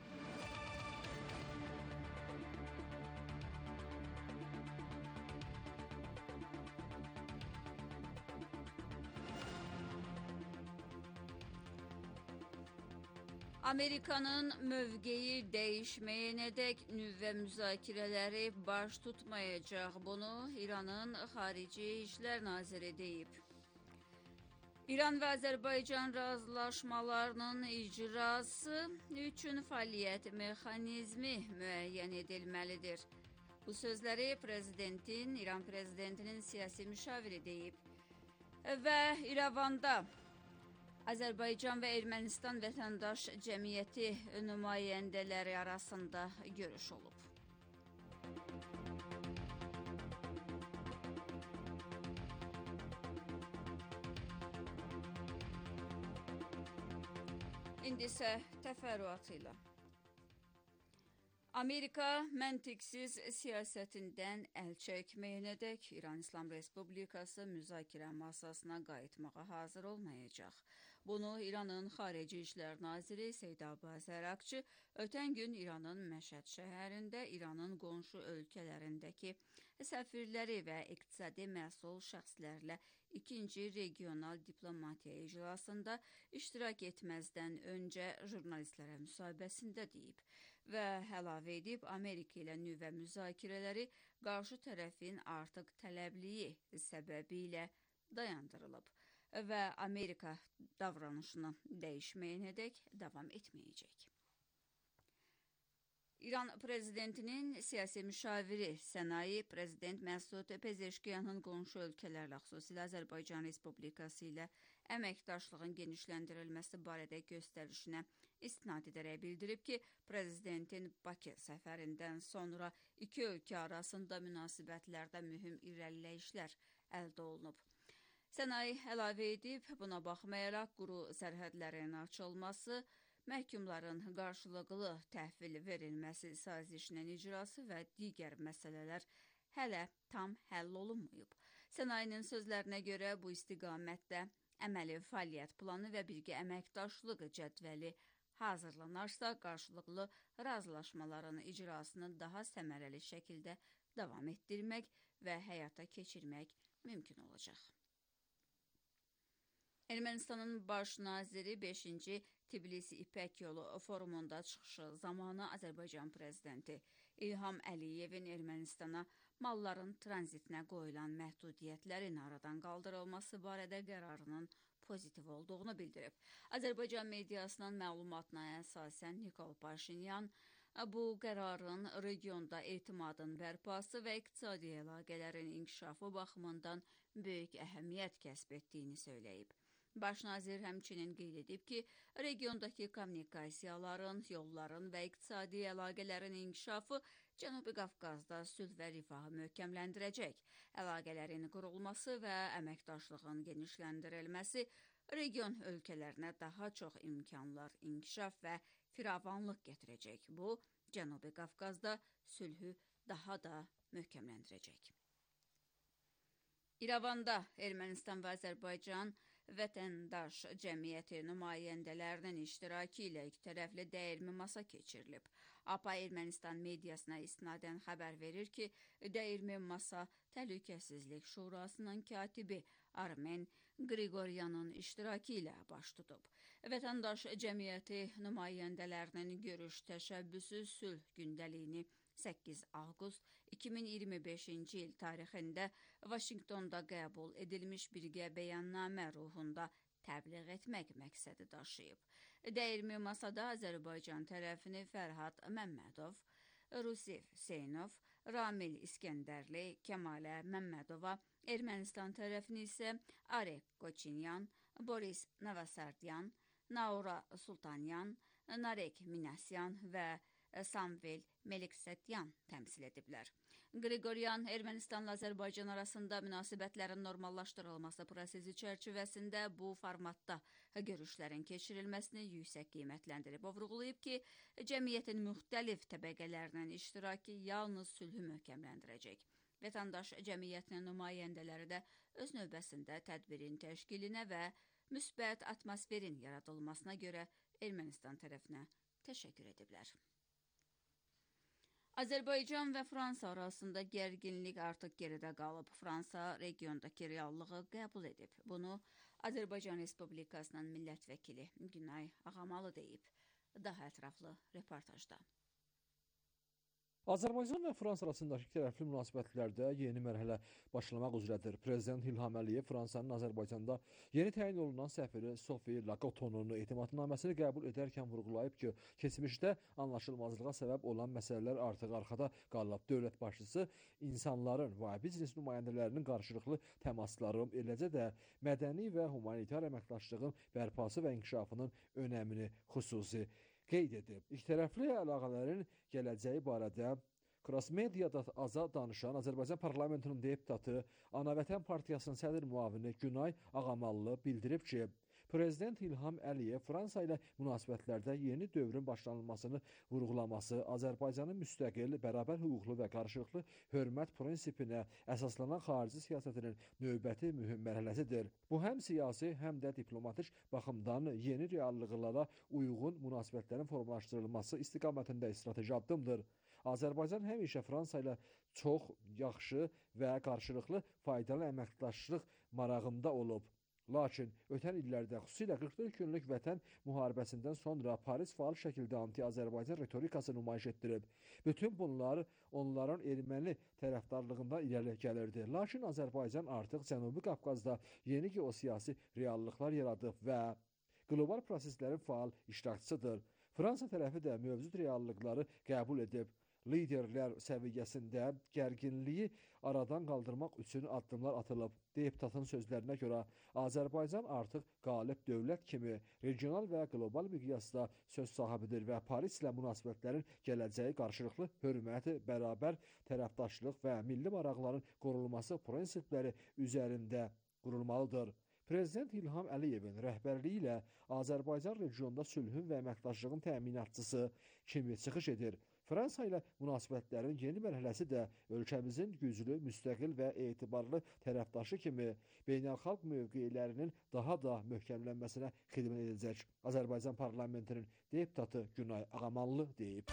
Amerikanın mövqeyi dəyişməyənədək nüvə müzakirələri baş tutmayacaq. Bunu İranın Xarici İşlər Naziri deyib. İran və Azərbaycan razılaşmalarının icrası üçün fəaliyyət mexanizmi müəyyən edilməlidir. Bu sözləri prezidentin, İran prezidentinin siyasi müşaviri deyib. Və İrəvanda Azərbaycan və Ermənistan vətəndaş cəmiyyəti nümayəndələri arasında görüş olub. İndi isə təfərrüatı ilə. Amerika məntiqsiz siyasətindən əl çəkməyənədək İran İslam Respublikası müzakirə masasına qayıtmağa hazır olmayacaq. Bunu İranın Xarici İşlər Naziri Seyid Abbas Ərakçı ötən gün İranın Məşəd şəhərində İranın qonşu ölkələrindəki səfirləri və iqtisadi məsul şəxslərlə ikinci regional diplomatiya iclasında iştirak etməzdən öncə jurnalistlərə müsahibəsində deyib və əlavə edib Amerika ilə nüvə müzakirələri qarşı tərəfin artıq tələbliyi səbəbilə dayandırılıb və Amerika davranışını dəyişməyənədək davam etməyəcək. İran prezidentinin siyasi müşaviri Sənaye Prezident Məsud Pezeşkiyanın qonşu ölkələrlə, xüsusilə Azərbaycan Respublikası ilə əməkdaşlığın genişləndirilməsi barədə göstərişinə istinad edərək bildirib ki, prezidentin Bakı səfərindən sonra iki ölkə arasında münasibətlərdə mühüm irəliləyişlər əldə olunub. Sənaye əlavə edib, buna baxmayaraq quru sərhədlərin açılması, məhkumların qarşılıqlı təhvil verilməsi sazişinin icrası və digər məsələlər hələ tam həll olunmayıb. Sənayenin sözlərinə görə bu istiqamətdə əməli fəaliyyət planı və birgə əməkdaşlıq cədvəli hazırlanarsa, qarşılıqlı razılaşmaların icrasını daha səmərəli şəkildə davam etdirmək və həyata keçirmək mümkün olacaq. Ermənistanın baş naziri beşinci Tbilisi İpək yolu forumunda çıxışı zamanı Azərbaycan prezidenti İlham Əliyevin Ermənistana malların tranzitinə qoyulan məhdudiyyətlərin aradan qaldırılması barədə qərarının pozitiv olduğunu bildirib. Azərbaycan mediasının məlumatına əsasən Nikol Paşinyan bu qərarın regionda etimadın bərpası və iqtisadi əlaqələrin inkişafı baxımından böyük əhəmiyyət kəsb etdiyini söyləyib. Baş nazir həmçinin qeyd edib ki, regiondakı kommunikasiyaların, yolların və iqtisadi əlaqələrin inkişafı Cənubi Qafqazda sülh və rifahı möhkəmləndirəcək. Əlaqələrin qurulması və əməkdaşlığın genişləndirilməsi region ölkələrinə daha çox imkanlar, inkişaf və firavanlıq gətirəcək. Bu, Cənubi Qafqazda sülhü daha da möhkəmləndirəcək. İrəvanda Ermənistan və Azərbaycan vətəndaş cəmiyyəti nümayəndələrinin iştirakı ilə ikitərəfli dəyirmi masa keçirilib. A P A Ermənistan mediasına istinadən xəbər verir ki, dəyirmi masa Təhlükəsizlik Şurasının katibi Armen Qriqoryanın iştirakı ilə baş tutub. Vətəndaş cəmiyyəti nümayəndələrinin görüş təşəbbüsü sülh gündəliyini səkkiz avqust iki min iyirmi beşinci il tarixində Vaşinqtonda qəbul edilmiş birgə bəyannamə ruhunda təbliğ etmək məqsədi daşıyıb. Dəyirmi masada Azərbaycan tərəfini Fərhad Məmmədov, Rusif Hüseynov, Ramil İskəndərli, Kəmalə Məmmədova, Ermənistan tərəfini isə Arek Qoçinyan, Boris Navasardyan, Naura Sultanyan, Narek Minasyan və Samvel Meliksetyan təmsil ediblər. Qriqoryan Ermənistanla Azərbaycan arasında münasibətlərin normallaşdırılması prosesi çərçivəsində bu formatda görüşlərin keçirilməsini yüksək qiymətləndirib. O vurğulayıb ki, cəmiyyətin müxtəlif təbəqələrinin iştirakı yalnız sülhü möhkəmləndirəcək. Vətəndaş cəmiyyətinin nümayəndələri də öz növbəsində tədbirin təşkilinə və müsbət atmosferin yaradılmasına görə Ermənistan tərəfinə təşəkkür ediblər. Azərbaycan və Fransa arasında gərginlik artıq geridə qalıb. Fransa regiondakı reallığı qəbul edib. Bunu Azərbaycan Respublikasının millət vəkili Günay Ağamalı deyib. Daha ətraflı reportajda. Azərbaycan və Fransa arasındakı tərəfli münasibətlərdə yeni mərhələ başlamaq üzrədir. Prezident İlham Əliyev Fransanın Azərbaycanda yeni təyin olunan səfiri Sofi Lakotonun etimadnaməsini qəbul edərkən vurğulayıb ki, keçmişdə anlaşılmazlığa səbəb olan məsələlər artıq arxada qalıb. Dövlət başçısı insanların və biznes nümayəndələrinin qarşılıqlı təmasları, eləcə də mədəni və humanitar əməkdaşlığın bərpası və inkişafının önəmini xüsusi qeyd edib. İkitərəfli əlaqələrin gələcəyi barədə Crossmediada aza danışan Azərbaycan parlamentinin deputatı, Anavətən Partiyasının sədr müavini Günay Ağamallı bildirib ki, Prezident İlham Əliyev Fransa ilə münasibətlərdə yeni dövrün başlanılmasını vurğulaması Azərbaycanın müstəqil, bərabər hüquqlu və qarşılıqlı hörmət prinsipinə əsaslanan xarici siyasətinin növbəti mühüm mərhələsidir. Bu həm siyasi, həm də diplomatik baxımdan yeni reallıqlara uyğun münasibətlərin formalaşdırılması istiqamətində strateji addımdır. Azərbaycan həmişə Fransa ilə çox yaxşı və qarşılıqlı faydalı əməkdaşlıq marağında olub. Lakin ötən illərdə, xüsusilə qırx dörd günlük vətən müharibəsindən sonra Paris faal şəkildə anti-Azərbaycan ritorikası nümayiş etdirib. Bütün bunlar onların erməni tərəfdarlığında irəli gəlirdi. Lakin Azərbaycan artıq Cənubi Qafqazda yeni geosiyasi reallıqlar yaradıb və qlobal proseslərin faal iştirakçısıdır. Fransa tərəfi də mövcud reallıqları qəbul edib. Liderlər səviyyəsində gərginliyi aradan qaldırmaq üçün addımlar atılıb. Deputatın sözlərinə görə Azərbaycan artıq qalib dövlət kimi regional və qlobal miqyasda söz sahibidir və Paris ilə münasibətlərin gələcəyi qarşılıqlı hörmət, bərabər tərəfdaşlıq və milli maraqların qorunması prinsipləri üzərində qurulmalıdır. Prezident İlham Əliyevin rəhbərliyi ilə Azərbaycan regionda sülhün və əməkdaşlığın təminatçısı kimi çıxış edir. Fransa ilə münasibətlərin yeni mərhələsi də ölkəmizin güclü, müstəqil və etibarlı tərəfdaşı kimi beynəlxalq mövqelərinin daha da möhkəmlənməsinə xidmət edəcək. Azərbaycan parlamentinin deputatı Günay Ağamallı deyib.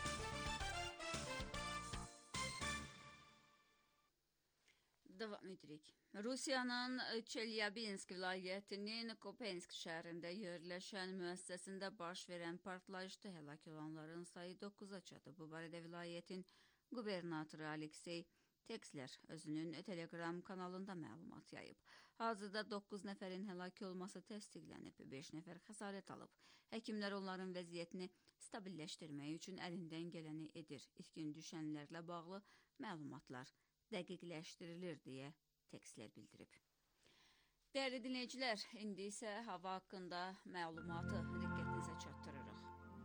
Davam edirik. Rusiyanın Çelyabinsk vilayətinin Kopensk şəhərində yerləşən müəssisəsində baş verən partlayışda həlak olanların sayı doqquza çatıb. Bu barədə vilayətin qubernatoru Aleksey Teksler özünün Telegram kanalında məlumat yayıb. Hazırda doqquz nəfərin həlak olması təsdiqlənib, beş nəfər xəsarət alıb. Həkimlər onların vəziyyətini stabilləşdirmək üçün əlindən gələni edir. İtkin düşənlərlə bağlı məlumatlar dəqiqləşdirilir deyə Teksler bildirib. Dəyərli dinləyicilər, indi isə hava haqqında məlumatı diqqətinizə çatdırırıq.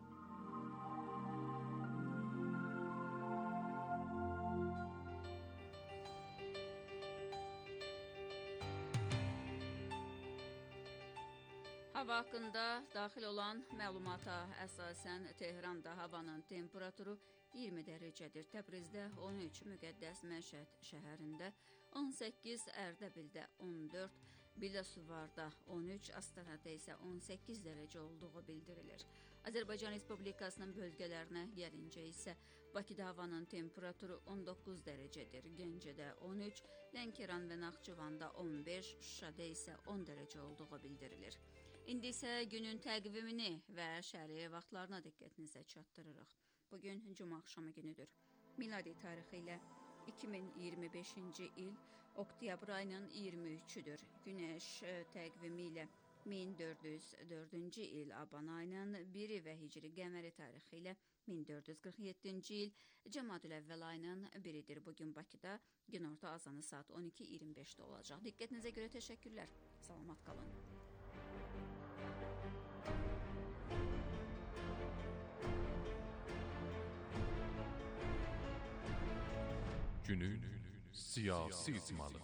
Hava haqqında daxil olan məlumata əsasən Tehranda havanın temperaturu iyirmi dərəcədir. Təbrizdə on üç, Müqəddəs Məşəd şəhərində on səkkiz, Ərdəbildə on dörd, Biləsuvarda on üç, Astanada isə on səkkiz dərəcə olduğu bildirilir. Azərbaycan Respublikasının bölgələrinə gəlincə isə Bakıda havanın temperaturu on doqquz dərəcədir, Gəncədə on üç, Lənkəran və Naxçıvanda on beş, Şuşada isə on dərəcə olduğu bildirilir. İndi isə günün təqvimini və şəri vaxtlarına diqqətinizə çatdırırıq. Bugün Cuma axşamı günüdür. Miladi tarixi ilə iki min iyirmi beşinci il oktyabr ayının iyirmi üçüdür. Günəş təqvimi ilə min dörd yüz dördüncü il aban ayının biri və hicri qəməri tarixi ilə min dörd yüz qırx yeddinci il Cəmadül-əvvəl ayının biridir. Bugün Bakıda günorta azanı saat on iki iyirmi beşdə olacaq. Diqqətinizə görə təşəkkürlər. Salamat qalın. Günün siyasi icmalı.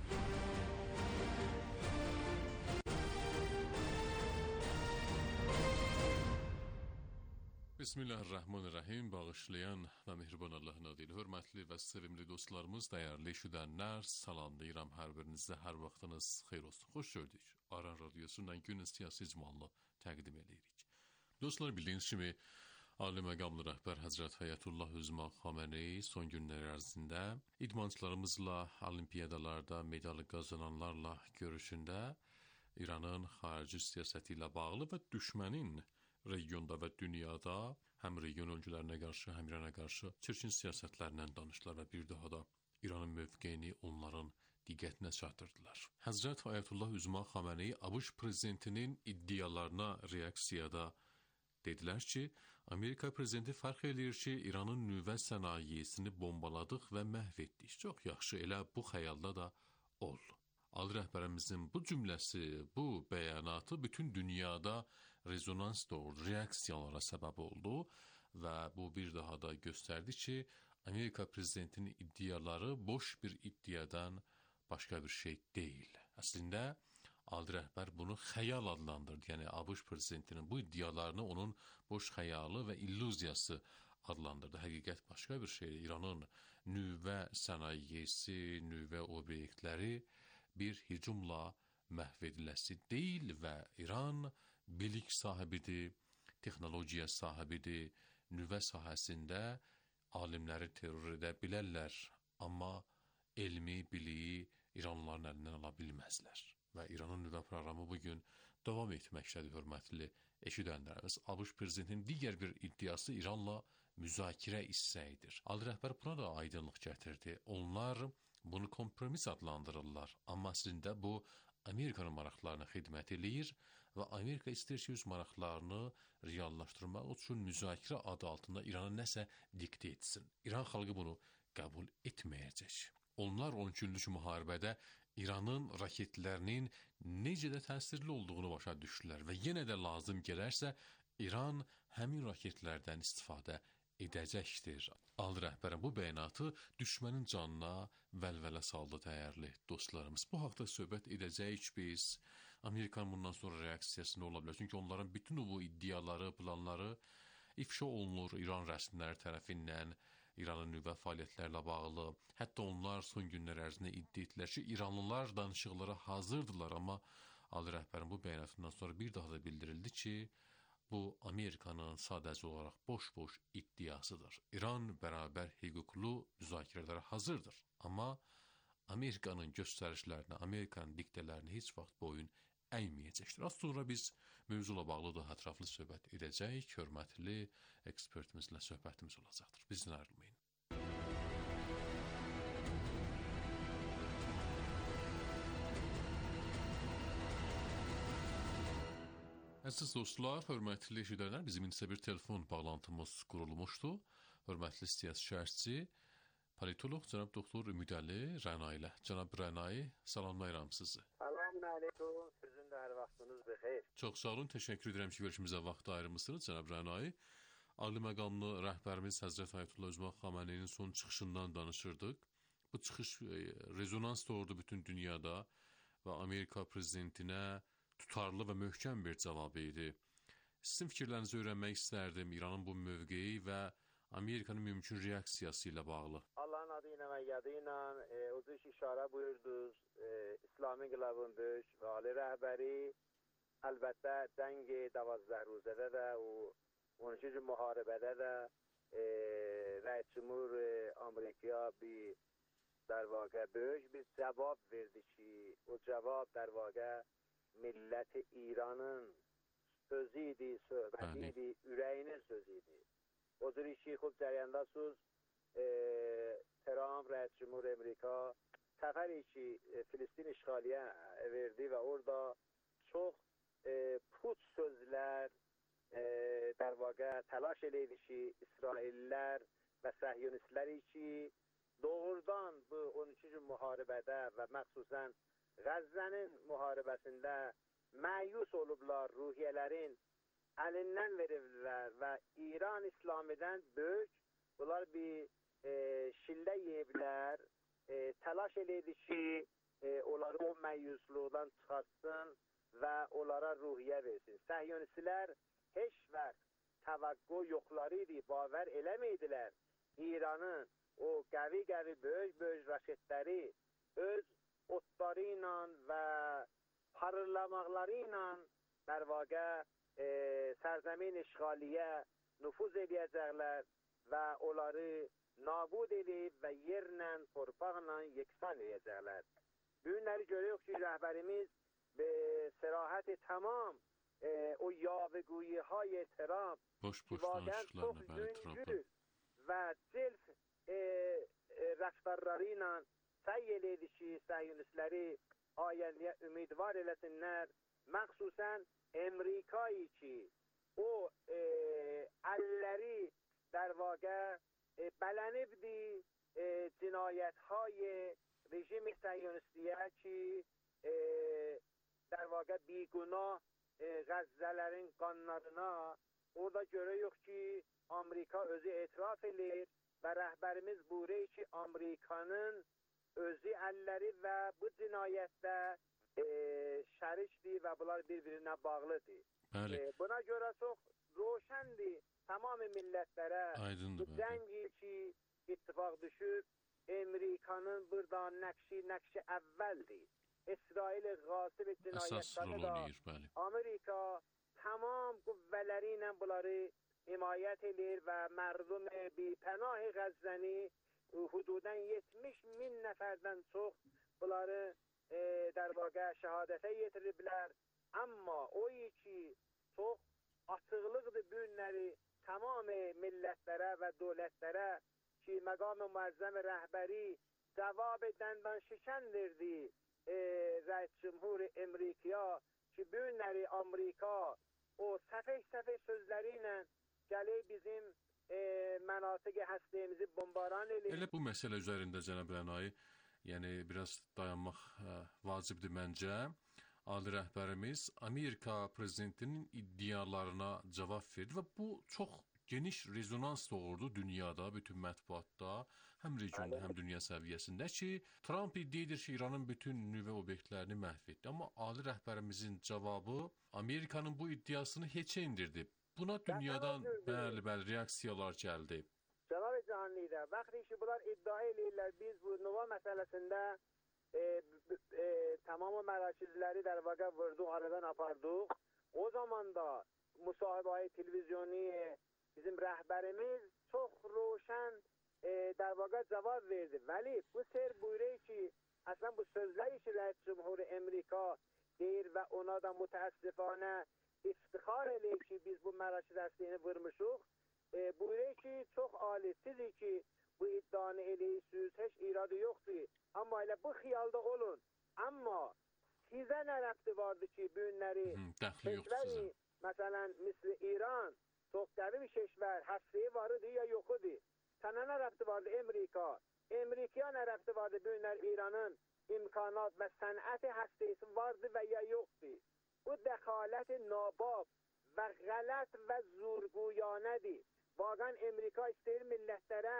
Bismillahirrahmanirrahim. Bağışlayan və mehriban Allahın adıyla hörmətli və sevimli dostlarımız, dəyərli eşidənlər, salamlayıram hər birinizə, hər vaxtınız xeyir olsun. Xoş gördük. Aran Radyosu'ndan günün siyasi icmalını təqdim edirik. Dostlar, bildiyiniz kimi Ali məqamlı rəhbər Həzrət Həyətullah Üzma Xameneyi son günlər ərzində idmançılarımızla olimpiyadalarda medal qazananlarla görüşündə İranın xarici siyasəti ilə bağlı və düşmənin regionda və dünyada həm region ölkələrinə qarşı, həm İrana qarşı çirkin siyasətlərindən danışdılar və bir daha da İranın mövqeyini onların diqqətinə çatdırdılar. Həzrət Ayətullah Üzma Xameneyi ABŞ prezidentinin iddialarına reaksiyada dedilər ki, Amerika prezidenti fərq eləyir ki, İranın nüvə sənayesini bombaladıq və məhv etdik. Çox yaxşı, elə bu xəyalda da ol. Ali rəhbərimizin bu cümləsi, bu bəyanatı bütün dünyada rezonans doğurdu, reaksiyalara səbəb oldu və bu bir daha da göstərdi ki, Amerika prezidentinin iddiaları boş bir iddiadan başqa bir şey deyil. Əslində, Ali rəhbər bunu xəyal adlandırdı. Yəni, ABŞ prezidentinin bu iddialarını onun boş xəyalı və illüziyası adlandırdı. Həqiqət başqa bir şeydir. İranın nüvə sənayesi, nüvə obyektləri bir hücumla məhv ediləsi deyil və İran bilik sahibidir, texnologiya sahibidir, nüvə sahəsində alimləri terror edə bilərlər, amma elmi, biliyi İranlıların əlindən ala bilməzlər. Və İranın nüvə proqramı bugün davam etməkdədir, hörmətli eşidənlərimiz. ABŞ prezidentinin digər bir iddiası İranla müzakirə istəyidir. Ali rəhbər buna da aydınlıq gətirdi. Onlar bunu kompromis adlandırırlar, amma əslində bu Amerikanın maraqlarına xidmət eləyir və Amerika istəyir ki, öz maraqlarını reallaşdırmaq üçün müzakirə adı altında İrana nəsə diktə etsin. İran xalqı bunu qəbul etməyəcək. Onlar on günlük müharibədə İranın raketlərinin necə də təsirli olduğunu başa düşdülər və yenə də lazım gələrsə, İran həmin raketlərdən istifadə edəcəkdir. Ali rəhbərin bu bəyanatı düşmənin canına vəlvələ saldı, dəyərli dostlarımız. Bu haqda söhbət edəcəyik biz. Amerikanın bundan sonra reaksiyası nə ola bilər? Çünki onların bütün bu iddiaları, planları ifşa olunur İran rəsmiləri tərəfindən. İranın nüvə fəaliyyətlərlə bağlı. Hətta onlar son günlər ərzində iddia etdilər ki, İranlılar danışıqlara hazırdılar, amma Ali rəhbərin bu bəyanatından sonra bir daha da bildirildi ki, bu Amerikanın sadəcə olaraq boş-boş iddiasıdır. İran bərabər hüquqlu müzakirələrə hazırdır, amma Amerikanın göstərişlərinə, Amerikanın diktələrinə heç vaxt boyun əyməyəcəkdir. Az sonra biz mövzula bağlı da ətraflı söhbət edəcəyik. Hörmətli ekspertimizlə söhbətimiz olacaqdır. Bizdən ayrılmayın. Əziz dostlar, hörmətli eşidənlər, bizim isə bir telefon bağlantımız qurulmuşdu. Hörmətli siyasi şərhçi, politoloq cənab doktor Ümid Əli Rənai ilə. Cənab Rənai, salamlayıram sizi. Salam əleykum, sizin də hər vaxtınız bixeyr. Çox sağ olun, təşəkkür edirəm ki, görüşümüzə vaxt ayırmışsınız, cənab Rənai. Ali məqamlı rəhbərimiz Həzrət Ayətullah Üzma Xameneyinin son çıxışından danışırdıq. Bu çıxış rezonans doğurdu bütün dünyada və Amerika prezidentinə tutarlı və möhkəm bir cavab idi. Sizin fikirlərinizi öyrənmək istərdim İranın bu mövqeyi və Amerikanın mümkün reaksiyası ilə bağlı. Allahın adı ilə və yadı ilə e, özünüz işarə buyurdunuz, e, İslami qılavunduş və ali rəhbəri əlbəttə cəng دوازده روزədə də o on iki gün müharibədə də e, rəis cümhur Amerikaya bir در واقع böyük bir cavab verdi ki, o cavab در واقع millət İranın sözü idi, söhbəti idi, ürəyinin sözü idi. O cür işi xub cərəyandasız, e, Trump, rəis cümhur Amerika səfər ki, e, Filistin işğaliyə verdi və orada çox e, put sözlər e, در واقع تلاش eləyir ki, İsraillər və səhyonistlər ki, doğrudan bu on üçüncü müharibədə və məxsusən Qəzzənin müharibəsində məyus olublar, ruhiyyələrin əlindən veriblər və İran İslamidən böyük bunlar bir e, şillə yeyiblər, e, təlaş eləyir ki, e, onları o məyusluqdan çıxartsın və onlara ruhiyyə versin. Səhyonistlər heç vaxt təvəqqü yoxları idi, bavər eləməydilər. İranın o qəvi-qəvi böyük-böyük raketləri öz otları ilə və parlamaqları ilə در واقع سرزمین işğaliyə nüfuz edəcəklər və onları nabud edib və yerlə, torpaqla yeksan edəcəklər. Bu günləri görüyoruz ki, rəhbərimiz به صراحت تمام o yavəguyi های ترامپ boş boş واقعا çox üzüncü və cəlf e, e, rəftarları ilə səy eləyir ki, səyyonistləri ayəliyə ümidvar eləsinlər. Məxsusən Amerikayı ki, o e, əlləri در واقع e, bələnibdi e, cinayətهای rejim səyyonistiyə ki, e, در واقع بیگناه Qəzzələrin qanlarına orada görüyoruz ki, Amerika özü etiraf edir və rəhbərimiz buyuruyor ki, Amerikanın özü əlləri və bu cinayətdə e, şərikdir və bunlar bir-birinə bağlıdır. Bəli. E, buna görə çox roşəndir tamam millətlərə Aydındır, bu cəngi ki, ittifaq düşüb, Amerikanın burada nəqşi, nəqşi əvvəldir. İsrail qasib cinayətləri da Amerika tamam qüvvələri ilə bunları himayət edir və mərdum bipənah Qəzzəni hududən yetmiş min nəfərdən çox bunları e, در واقع şəhadətə yetiriblər. Amma o ki, çox açıqlıqdır bu günləri tamam millətlərə və dövlətlərə ki, məqam müəzzəm rəhbəri cavab dəndən şikən verdi. رئیس جمهور امریکا ki bu günləri Amerika o səfək-səfək sözləri ilə gəlib bizim e, mənatiq həstəyimizi bombaran edir. Elə bu məsələ üzərində cənab Rənai, yəni biraz dayanmaq ə, vacibdir məncə. Ali rəhbərimiz Amerika prezidentinin iddialarına cavab verdi və bu çox geniş rezonans doğurdu dünyada, bütün mətbuatda, həm regionda, həm dünya səviyyəsində ki, Trump iddia edir ki, İranın bütün nüvə obyektlərini məhv etdi. Amma ali rəhbərimizin cavabı Amerikanın bu iddiasını heçə indirdi. Buna dünyadan bəli, bəli, reaksiyalar gəldi. Cənab Canlıda, vaxtı ki, bunlar iddia edirlər, biz bu nüvə məsələsində e, e, tamam mərakizləri در واقع vurduq, aradan apardıq. O zaman da müsahibə televizyonu bizim rəhbərimiz çox roşən e, در واقع cavab verdi. Vəli bu ser buyuruyor ki, əslən bu sözləri ki, Rəis Cumhur Amerika deyir və ona da mütəəssifanə iftixar eləyir ki, biz bu mərakiz həstəyini vurmuşuq. E, buyuruyor ki, çox alisizdir ki, bu iddianı eləyirsiniz, heç iradı yoxdur. Amma elə bu xiyalda olun. Amma sizə nə rəbti vardı ki, bu günləri keşvəri, məsələn, misli İran, çox qəvi bir keşvər, həstəyi varıdır ya yoxudur. Sənə nə rəbti vardı Amerika? Amerikaya nə rəbti vardı bu günlər İranın imkanat və sənət həstəyisi vardı və ya yoxdur? Bu dəxalət nabab və qələt və zurguyanədir. Vaqan Amerika istəyir millətlərə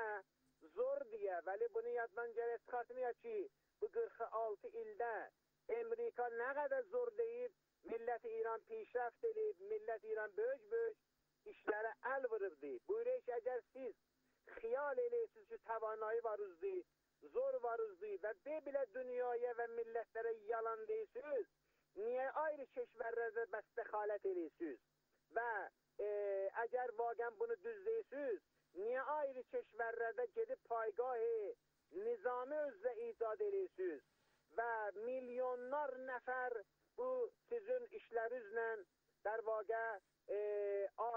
zor deyə, vəli bunu yaddan gərək çıxartmaya ki, bu qırx altı ildə Amerika nə qədər zor deyib, millət İran pişrəft edib, millət İran böyük-böyük işlərə əl vurubdur. Buyuruyor ki, əgər siz xiyal eləyirsiniz ki, təvanayı varızdır, zor varızdır və belə dünyaya və millətlərə yalan deyirsiniz, niyə ayrı keşvərlərdə bəs dəxalət eləyirsiniz? Və e, əgər vaqən bunu düz deyirsiniz, niyə ayrı keşvərlərdə gedib paygahı nizami özlə icad eləyirsiniz? Və milyonlar nəfər bu sizin işlərinizlə در واقع e,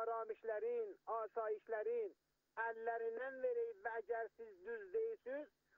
aramışlərin, asayişlərin əllərindən verib və əgər siz düz deyirsiniz,